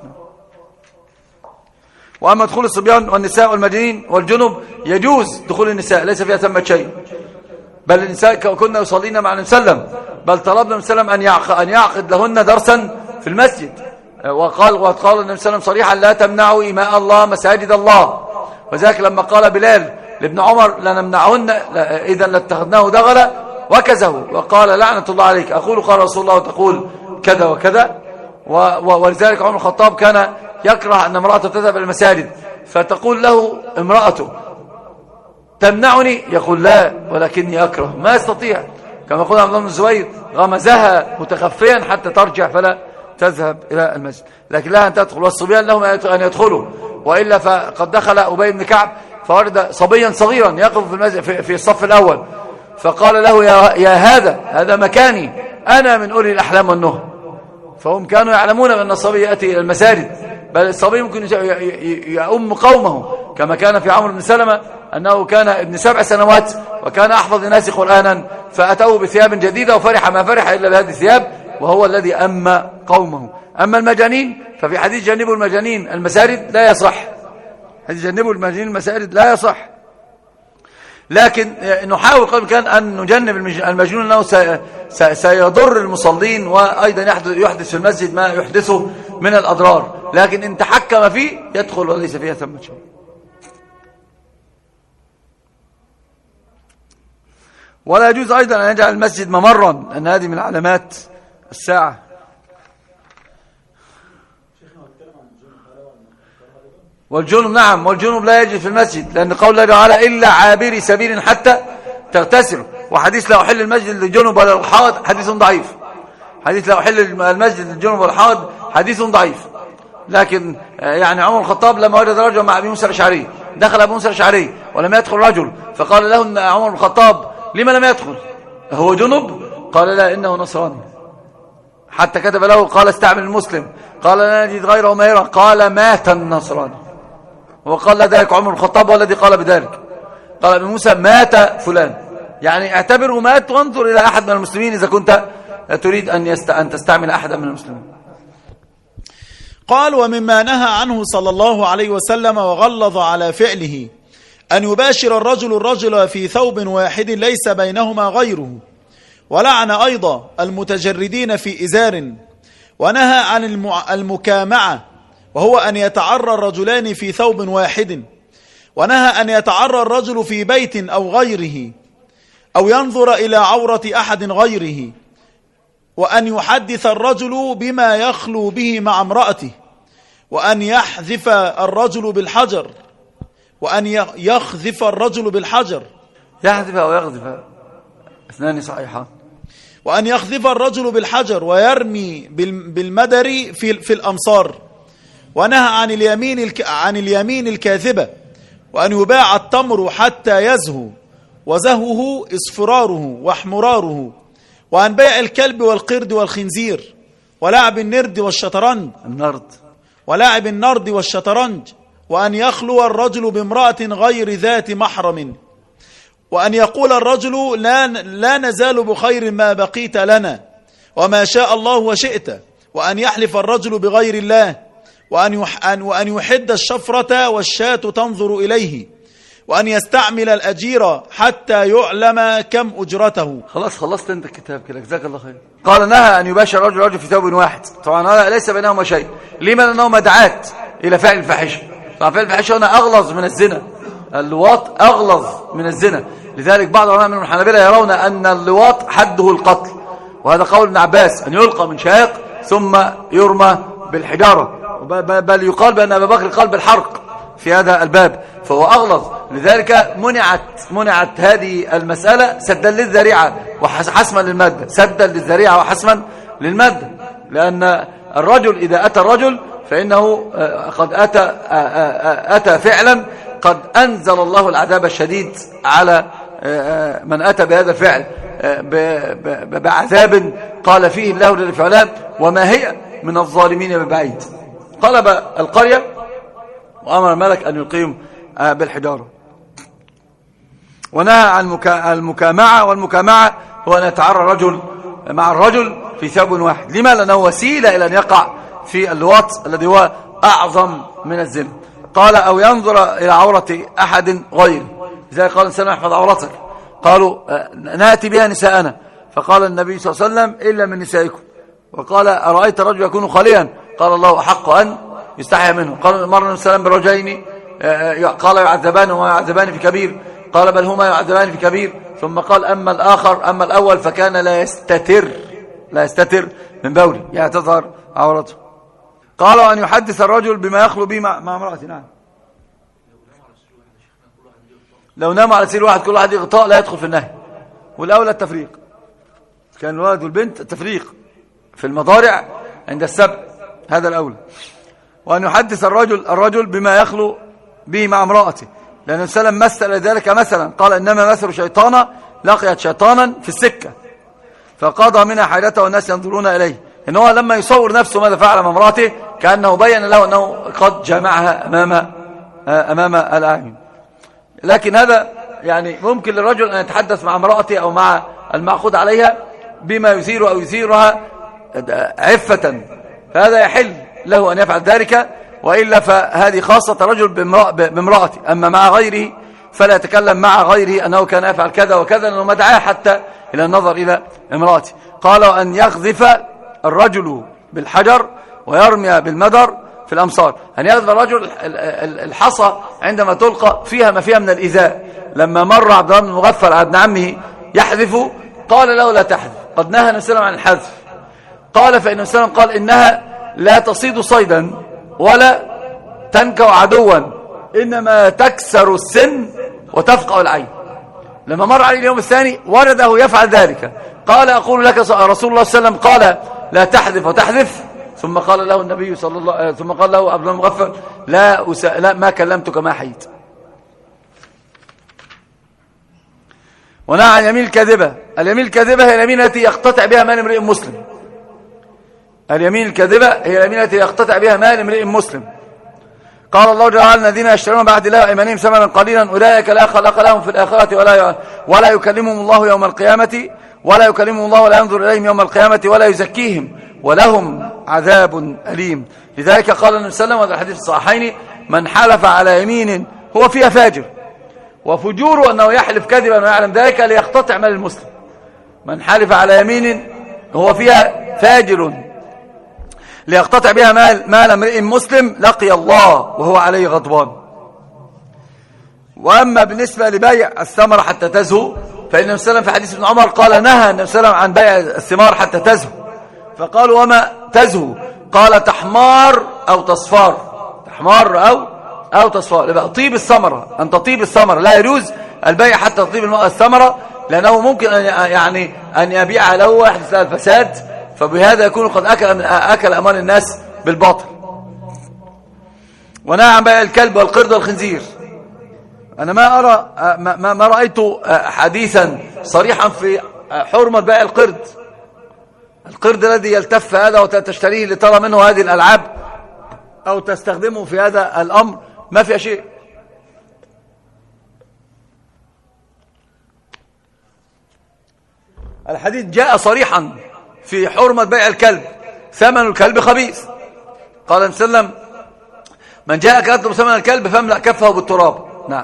وأما دخول الصبيان والنساء والمجانين والجنب يجوز دخول النساء، ليس فيها ثمة شيء، بل النساء كنا يصلين مع النبي صلى الله عليه وسلم، بل طلبنا النبي صلى الله عليه وسلم أن يعقد لهن درسا في المسجد. وقال وقال النبي صلى الله عليه وسلم صريحا لا تمنعوا إماء الله مساجد الله. وذلك لما قال بلال لابن عمر لنمنعهن إذا لاتخذناه دغلا وكزه، وقال لعنة الله عليك أقول قال رسول الله وتقول كذا وكذا. ولذلك عمر الخطاب كان يكره أن امرأته تذهب إلى المساجد فتقول له امرأته تمنعني، يقول لا ولكني أكره، ما يستطيع، كما يقول عبد الله بن الزبير غمزها متخفيا حتى ترجع فلا تذهب إلى المسجد، لكن لها أن تدخل، والصبيان لهم أن يدخلوا، وإلا فقد دخل أبي بن كعب فورد صبيا صغيرا يقف في المسجد في الصف الأول فقال له يا, يا هذا هذا مكاني أنا من أولي الأحلام والنهى. فهم كانوا يعلمون أن الصبي يأتي إلى المساجد، بل الصبي ممكن يؤم قومه، كما كان في عمرو بن سلمة أنه كان ابن سبع سنوات وكان أحفظ الناس قرآنا فأتوه بثياب جديدة وفرح ما فرح إلا بهذه الثياب وهو الذي أم قومه. أما المجانين ففي حديث جنبوا المجانين المساجد لا يصح، حديث جنبوا المجانين المساجد لا يصح، لكن نحاول قبل كان أن نجنب المجنون أنه سيضر المصلين وأيضا يحدث في المسجد ما يحدثه من الأضرار، لكن إن تحكم فيه يدخل وليس فيها ثمة شيء. ولا يجوز أيضا أن يجعل المسجد ممرا، أن هذه من علامات الساعة. والجنوب نعم، والجنوب لا يجري في المسجد، لأن قول الله تعالى إلا عابري سبيل حتى تغتسل، وحديث لا أحل المسجد للجنوب ولا الحائض حديث ضعيف، حديث لا أحل المسجد للجنوب ولا الحائض حديث ضعيف. لكن يعني عمر الخطاب لما وجد رجل مع أبي موسى الأشعري دخل أبو موسى الأشعري ولم يدخل رجل، فقال له عمر الخطاب لما لم يدخل هو جنب؟ قال لا إنه نصراني، حتى كتب له قال استعمل المسلم، قال لا نجد غيره مهيرا، قال مات النصراني. وقال ذلك عمر الخطاب والذي قال بذلك، قال ابن موسى مات فلان، يعني اعتبره مات وانظر إلى أحد من المسلمين إذا كنت تريد أن, يست... أن تستعمل أحدا من المسلمين. قال ومما نهى عنه صلى الله عليه وسلم وغلظ على فعله أن يباشر الرجل الرجل في ثوب واحد ليس بينهما غيره، ولعن أيضا المتجردين في إزار، ونهى عن المكامعة وهو أن يتعرى الرجلان في ثوب واحد، ونهى أن يتعرى الرجل في بيت أو غيره أو ينظر إلى عورة أحد غيره، وأن يحدث الرجل بما يخلو به مع امرأته، وأن يحذف الرجل بالحجر وأن يخذف الرجل بالحجر يحذف أو يغذف اثنان صحيحان، وأن يخذف الرجل بالحجر ويرمي بالمدر في في الأمصار، ونهى عن اليمين عن اليمين الكاذبة، وأن يباع التمر حتى يزهو وزهوه اصفراره واحمراره، وعن بيع الكلب والقرد والخنزير، ولعب النرد والشطرنج النرد ولعب النرد والشطرنج، وأن يخلو الرجل بامرأة غير ذات محرم، وأن يقول الرجل لا, لا نزال بخير ما بقيت لنا وما شاء الله وشئت، وأن يحلف الرجل بغير الله، وأن وأن يحد الشفرة والشاة تنظر إليه، وأن يستعمل الأجير حتى يعلم كم أجرته. خلاص خلصت انت الكتاب كده، جزاك الله خير. قال نهى أن يباشر رجل رجل في ثوب واحد. طبعا هذا ليس بينهما شيء. لما؟ لأنه مدعاة إلى فعل الفاحشة. طبعا فعل الفاحشة هنا أغلظ من الزنا، اللواط أغلظ من الزنا. لذلك بعض العلماء من الحنابلة يرون أن اللواط حده القتل، وهذا قول ابن عباس، أن يلقى من شاق ثم يرمى بالحجارة، بل يقال بأن أبا بكر قال بالحرق في هذا الباب، فهو أغلظ. لذلك منعت منعت هذه المسألة سدا للذريعة وحسما للمادة، سدا للذريعة وحسما للمادة، لأن الرجل إذا أتى الرجل فإنه قد أتى أتى فعلا قد أنزل الله العذاب الشديد على من أتى بهذا الفعل بعذاب قال فيه الله للفعلان وما هي من الظالمين ببعيد. قلب القرية وأمر الملك أن يقيم بالحجارة. ونهى عن المكامعة، والمكامعة هو أن يتعرى الرجل مع الرجل في ثوب واحد. لما؟ لأنه وسيلة إلى أن يقع في اللواط الذي هو أعظم من الزنا. قال أو ينظر إلى عورة أحد غيره، لذلك قال الإنسان احفظ عورتك. قالوا نأتي بها نساءنا، فقال النبي صلى الله عليه وسلم إلا من نسائكم. وقال أرأيت الرجل يكون خاليا؟ قال الله أحق أن يستحيا منه. قال مر النبي صلى الله عليه وسلم برجلين قال يعذبان وما يعذبان في كبير، قال بل هما يعذبان في كبير، ثم قال أما الآخر أما الأول فكان لا يستتر لا يستتر من بوله، يعني تظهر عورته. قالوا أن يحدث الرجل بما يخلو به مع, مع امرأته. نعم، لو نام على سرير واحد كل واحد يغطاء لا يدخل في النهي، والأولى التفريق. كان الولد والبنت التفريق في المضارع عند السبع، هذا الأولى. وأن يحدث الرجل الرجل بما يخلو به مع امرأته، لأن السلام مثل ذلك مثلا، قال إنما مثل شيطانا لقيت شيطانا في السكة فقضى منها حاجته والناس ينظرون إليه. إن هو لما يصور نفسه ماذا فعل مع امرأته كأنه بين له أنه قد جمعها أمام أمام الأعين. لكن هذا يعني ممكن للرجل أن يتحدث مع امرأته أو مع المعقود عليها بما يثير أو يثيرها عفة، فهذا يحل له أن يفعل ذلك، وإلا فهذه خاصة الرجل بامرأته. أما مع غيره فلا يتكلم مع غيره أنه كان يفعل كذا وكذا، لأنه مدعاه حتى إلى النظر إلى امرأته. قالوا أن يغذف الرجل بالحجر ويرمي بالمدر في الأمصار، أن يغذف الرجل الحصى عندما تلقى فيها ما فيها من الإيذاء. لما مر عبد الله بن المغفل على ابن عمه يحذف قال له لا تحذف، قد نهى النبي صلى الله عليه وسلم عن الحذف. قال فإن النبي صلى الله عليه وسلم قال إنها لا تصيد صيدا ولا تنكع عدوا، إنما تكسر السن وتفقع العين. لما مر عليه اليوم الثاني ورده يفعل ذلك، قال أقول لك رسول الله صلى الله عليه وسلم قال لا تحذف وتحذف، ثم قال له النبي صلى الله عليه وسلم ثم قال له عبد الله المغفل لا, أس... لا ما كلمتك ما حييت. ونهى عن يمين الكاذبة. اليمين الكاذبة هي اليمين التي يقتطع بها مال امرئ مسلم. اليمين الكاذبة هي اليمين التي يقتطع بها مال امرئ مسلم. قال الله تعالى الذين يشترون بعهد الله وايمانهم ثمنا قليلا اولئك لا خلاق لهم في الاخره ولا ولا يكلمهم الله يوم القيامه ولا يكلمهم الله ولا ينظر اليهم يوم القيامه ولا يزكيهم ولهم عذاب اليم. لذلك قال النبي صلى الله عليه وسلم وهذا الحديث الصحيحين من حلف على يمين هو فيها فاجر، وفجوره انه يحلف كذبا ويعلم ذلك ليقتطع مال المسلم. من حلف على يمين هو فيها فاجر ليقتطع بها مال مال امرئ مسلم لقي الله وهو عليه غضبان. واما بالنسبه لبيع الثمره حتى تزهو، فان النبي صلى الله عليه وسلم في حديث ابن عمر قال نهى النبي صلى الله عليه وسلم عن بيع الثمار حتى تزهو، فقالوا وما تزهو؟ قال تحمار او تصفار، تحمار او او تصفار. يبقى طيب الثمره، ان تطيب الثمره، لا يجوز البيع حتى تطيب الثمره، لانه ممكن ان يعني ان يبيع له ويحدث له الفساد، فبهذا يكون قد أكل, أكل أموال الناس بالباطل. ونهى عن بيع الكلب والقرد والخنزير. أنا ما أرى ما, ما رأيت حديثا صريحا في حرمة بيع القرد. القرد الذي يلتف هذا وتشتريه لترى منه هذه الألعاب أو تستخدمه في هذا الأمر ما في شيء. الحديث جاء صريحا في حرمة بيع الكلب، ثمن الكلب خبيث. قال النبي صلى الله عليه وسلم من جاءك يطلب ثمن الكلب فاملأ كفه بالتراب. نعم.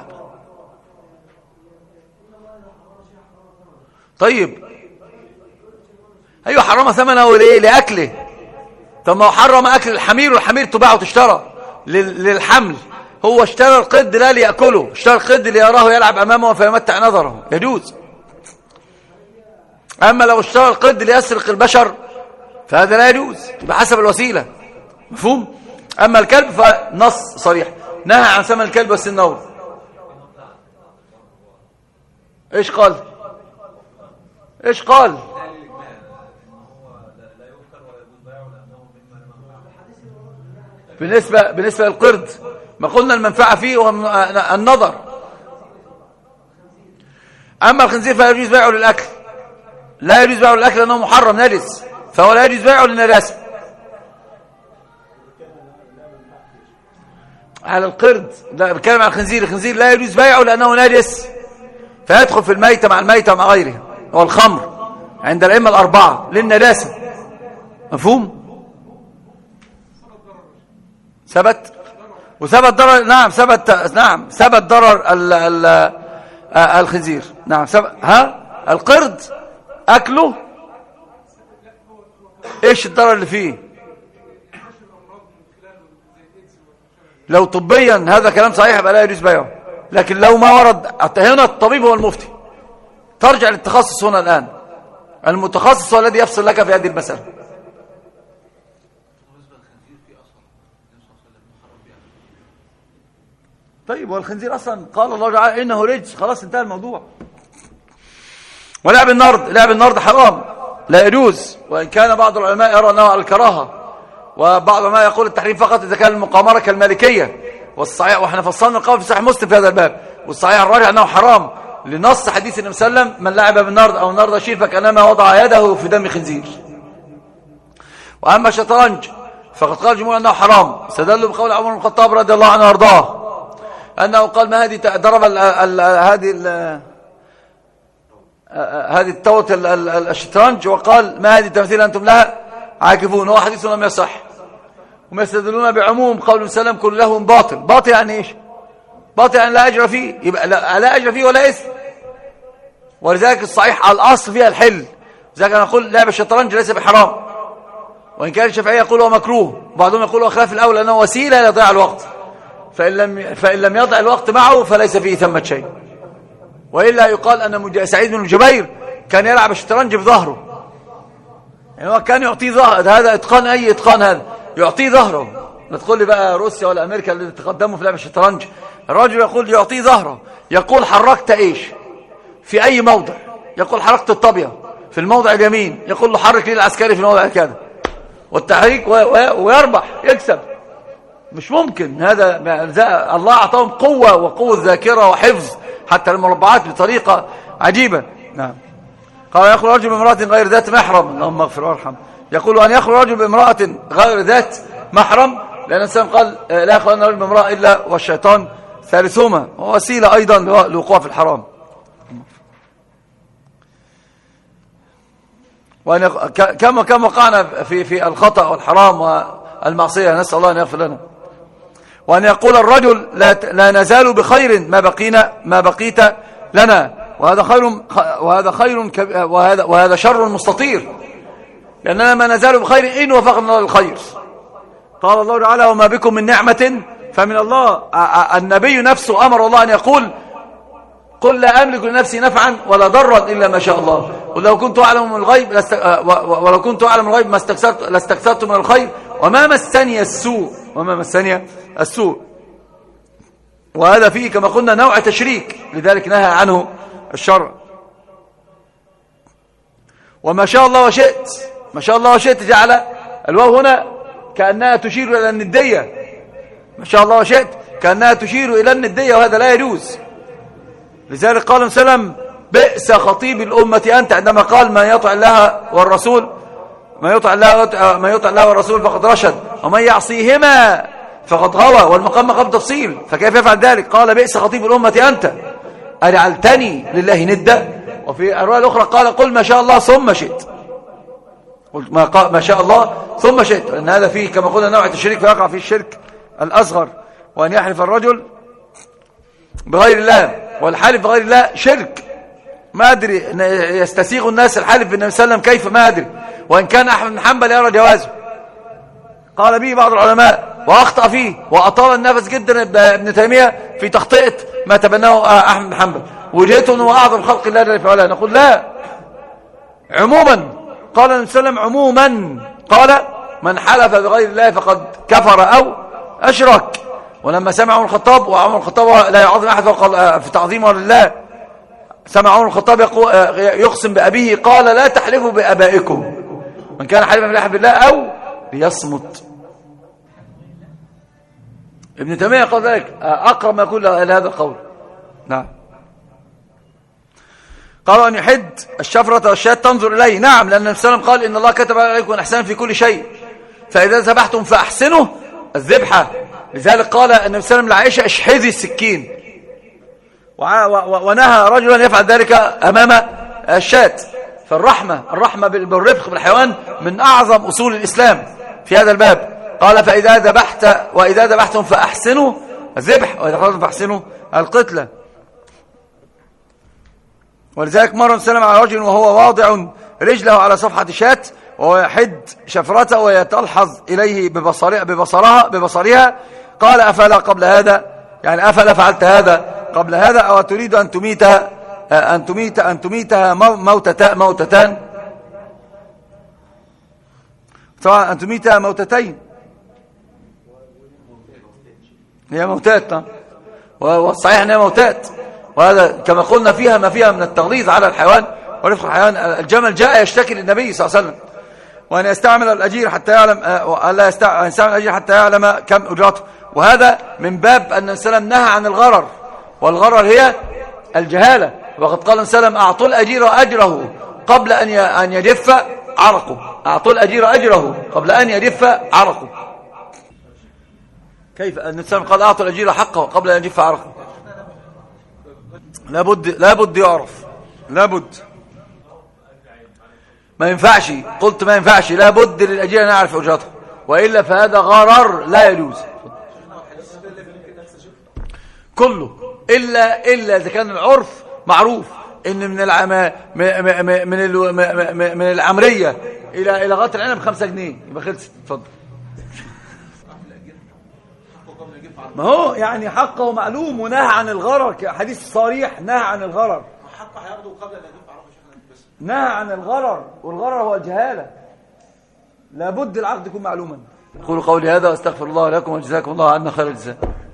طيب ايوه حرم ثمنه ليه؟ لاكله. طب ما هو حرم اكل الحمير، والحمير تباع وتشترى للحمل. هو اشترى القد لا ليأكله، اشترى القد ليراه يلعب امامه فيمتع نظره، يجوز. اما لو اشترى القد ليسرق البشر فهذا لا يجوز، يبقى حسب الوسيله. مفهوم؟ اما الكلب فنص صريح نهى عن ثمن الكلب والسنور. ايش قال؟ ايش قال؟ بالنسبة بالنسبة للقرد ما قلنا المنفعة فيه والنظر. أما الخنزير فلا يجوز بيعه للأكل، لا يجوز بيعه للأكل لأنه محرم نجس، فهو لا يجوز بيعه للنجاسة. على القرد لا، بتكلم عن الخنزير. الخنزير لا يجوز بيعه لأنه نجس، فيدخل في الميتة مع الميتة ومع غيرها، والخمر عند الأئمة الأربعة للنجاسة. مفهوم؟ ثبت وثبت ضرر. نعم ثبت. نعم ثبت ضرر ال ال الخنزير. نعم ثبت. ها القرد اكله ايش الضرر اللي فيه؟ لو طبيا هذا كلام صحيح يبقى لا يجوز بيعه، لكن لو ما ورد هنا الطبيب هو المفتي، ترجع للتخصص هنا الان. المتخصص هو الذي يفصل لك في هذه المسألة. طيب والخنزير اصلا قال الله تعالى انه رجس، خلاص انتهى الموضوع. ولعب النرد، لعب النرد حرام لا يجوز، وان كان بعض العلماء يرى انه على الكراهه، وبعض العلماء يقول التحريم فقط اذا كان المقامره كالمالكيه. والصحيح واحنا فصلنا القول في صحيح مسلم في هذا الباب، والصحيح الراجع انه حرام لنص حديث النبي صلى الله عليه وسلم من لعب بالنرد او النرد شيء فكانما وضع يده في دم خنزير. واما الشطرنج فقد قال الجمهور انه حرام، استدلوا بقول عمر بن الخطاب رضي الله عنه وارضاه أنه قال ما هذه ضرب هذه هذه التوت الشطرنج، وقال ما هذه التمثيل أنتم لها عاكفون. هو حديث لم يصح. وما يستدلون بعموم قول وسلم كل لهم باطل. باطل يعني إيش؟ باطل يعني لا أجر فيه، يبقى لا, لا أجر فيه ولا إثم. ولذلك الصحيح الأصل فيها الحل. لذلك أنا أقول لعب الشطرنج ليس بحرام، وإن كان الشافعية يقول هو مكروه، بعضهم يقول هو خلاف الأول لأنه وسيلة لضياع الوقت، فإن لم, فإن لم يضع الوقت معه فليس فيه ثمة شيء. وإلا يقال أن سعيد بن جبير كان يلعب الشطرنج بظهره، يعني هو كان يعطيه ظهر. هذا إتقان، أي إتقان هذا، يعطيه ظهره. لا تقول لي بقى روسيا ولا أمريكا اللي تقدموا في لعب الشطرنج. الرجل يقول يعطيه ظهره، يقول حركت إيش في أي موضع، يقول حركت الطابية في الموضع اليمين، يقول له حرك لي العسكري في الموضع كذا، والتحريك ويربح يكسب. مش ممكن هذا. الله أعطاهم قوة وقوة ذاكرة وحفظ حتى المربعات بطريقة عجيبة. نعم. قال يخلو رجل بامرأة غير ذات محرم، اللهم اغفر وارحم. يقول أن يخلو رجل بامرأة غير ذات محرم، لأن الإنسان قال لا يخلو رجل بامرأة إلا والشيطان ثالثهما، ووسيلة أيضا للوقوع في الحرام. وأن كما كما وقعنا في في الخطأ والحرام والمعصية، نسأل الله أن يغفر لنا. وأن يقول الرجل لا, لا نزال بخير ما بقينا ما بقيت لنا، وهذا خير وهذا خير وهذا وهذا شر مستطير، لأننا ما نزال بخير إن وفقنا الله للخير. قال الله تعالى وما بكم من نعمة فمن الله. النبي نفسه أمر الله أن يقول قل لا أملك لنفسي نفعا ولا ضرا إلا ما شاء الله، ولو كنت أعلم من الغيب لست... ولو كنت أعلم الغيب ما استكثرت لاستكثرت من الخير وما مسني السوء وما مسني السوء. وهذا فيه كما قلنا نوع تشريك، لذلك نهى عنه الشرع. وما شاء الله وشئت، ما شاء الله وشئت جعل الواو هنا كأنها تشير إلى الندية. ما شاء الله وشئت كأنها تشير إلى الندية، وهذا لا يجوز. لذلك قال سلم بئس خطيب الأمة أنت، عندما قال ما يطع الله والرسول ما يطع الله ما يطع الله والرسول فقد رشد ومن يعصيهما فقد غوى، والمقام مقام تفصيل، فكيف يفعل ذلك؟ قال بئس خطيب الأمة أنت أجعلتني لله ندا. وفي الرواية الأخرى قال قل ما شاء الله ثم شئت، قلت ما, ما شاء الله ثم شئت، لأن هذا فيه كما قلنا نوع الشرك فيقع فيه الشرك الأصغر وأن يحلف الرجل بغير الله، والحالف بغير الله شرك. ما أدري يستسيغ الناس الحالف بالنبي صلى الله عليه وسلم كيف، ما أدري، وإن كان أحمد بن حنبل يرى جوازه، قال به بعض العلماء وأخطأ فيه، وأطال النفس جدا ابن تيمية في تخطئة ما تبناه أحمد بن حنبل، وجهته أنه أعظم خلق الله جل في علاه. نقول لا، عموما قال النبي صلى الله عليه وسلم عموما، قال من حلف بغير الله فقد كفر أو أشرك. ولما سمع عمر الخطاب، وعمر الخطاب لا يعظم أحد في تعظيمه لله، سمع عمر الخطاب يقسم بأبيه قال لا تحلفوا بأبائكم، من كان حلفا فليحلف بالله أو ليصمت. ابن تيمية قال ذلك أقرب ما يكون لهذا القول. نعم. قالوا أن يحد الشفرة والشاة تنظر إليه. نعم، لأن النبي صلى الله عليه وسلم قال إن الله كتب عليكم الإحسان في كل شيء، فإذا ذبحتم فأحسنوا الذبحة. لذلك قال النبي صلى الله عليه وسلم لعائشة اشحذي السكين، ونهى رجلا يفعل ذلك أمام الشاة. فالرحمة الرحمة بالرفق بالحيوان من أعظم أصول الإسلام في هذا الباب. قال فإذا ذبحت وإذا ذبحتم فأحسنوا الذبح، وإذا قتلتم فأحسنوا القتلة. ولذلك مر سلم على رجل وهو واضع رجله على صفحة شاة، وهو يحد شفرته ويتلحظ إليه ببصرها ببصرها ببصرها قال أفلا قبل هذا، يعني أفلا فعلت هذا قبل هذا، أو تريد أن تميتها أن تميت أن تميتها موتتا موتتان، طبعا أن تميتها موتتين، هي موتات، والصحيح أنها موتات. وهذا كما قلنا فيها ما فيها من التغليظ على الحيوان ورفق الحيوان. الجمل جاء يشتكي للنبي صلى الله عليه وسلم، وأن يستعمل الأجير حتى يعلم ألا يستعمل الأجير حتى يعلم كم أجرته. وهذا من باب أن السلام نهى عن الغرر، والغرر هي الجهالة. وقد قال السلام أعطوا الأجير أجره قبل أن أن يجف عرقه، أعطوا الأجير أجره قبل أن يجف عرقه. كيف النبي قال أعطوا الأجير حقه قبل أن يجف عرقه؟ لابد لابد يعرف، لابد ما ينفعش، قلت ما ينفعش، لابد للأجير أن يعرف أجرته، وإلا فهذا غرر لا يجوز كله، إلا إلا إذا كان العرف معروف إن من العم من من من العمرية إلى إلى غاية العنب بخمسة جنيه يبقى خلصت. اتفضل. ما هو يعني حقه معلوم ونهى عن الغرر، حديث صريح نهى عن الغرر، حقه هياخده قبل ان يجيب عرفه بس، نهى عن الغرر، والغرر هو الجهالة، لابد العقد يكون معلوما. قولوا قولي هذا واستغفر الله لكم وجزاكم الله عنا خير الجزاء.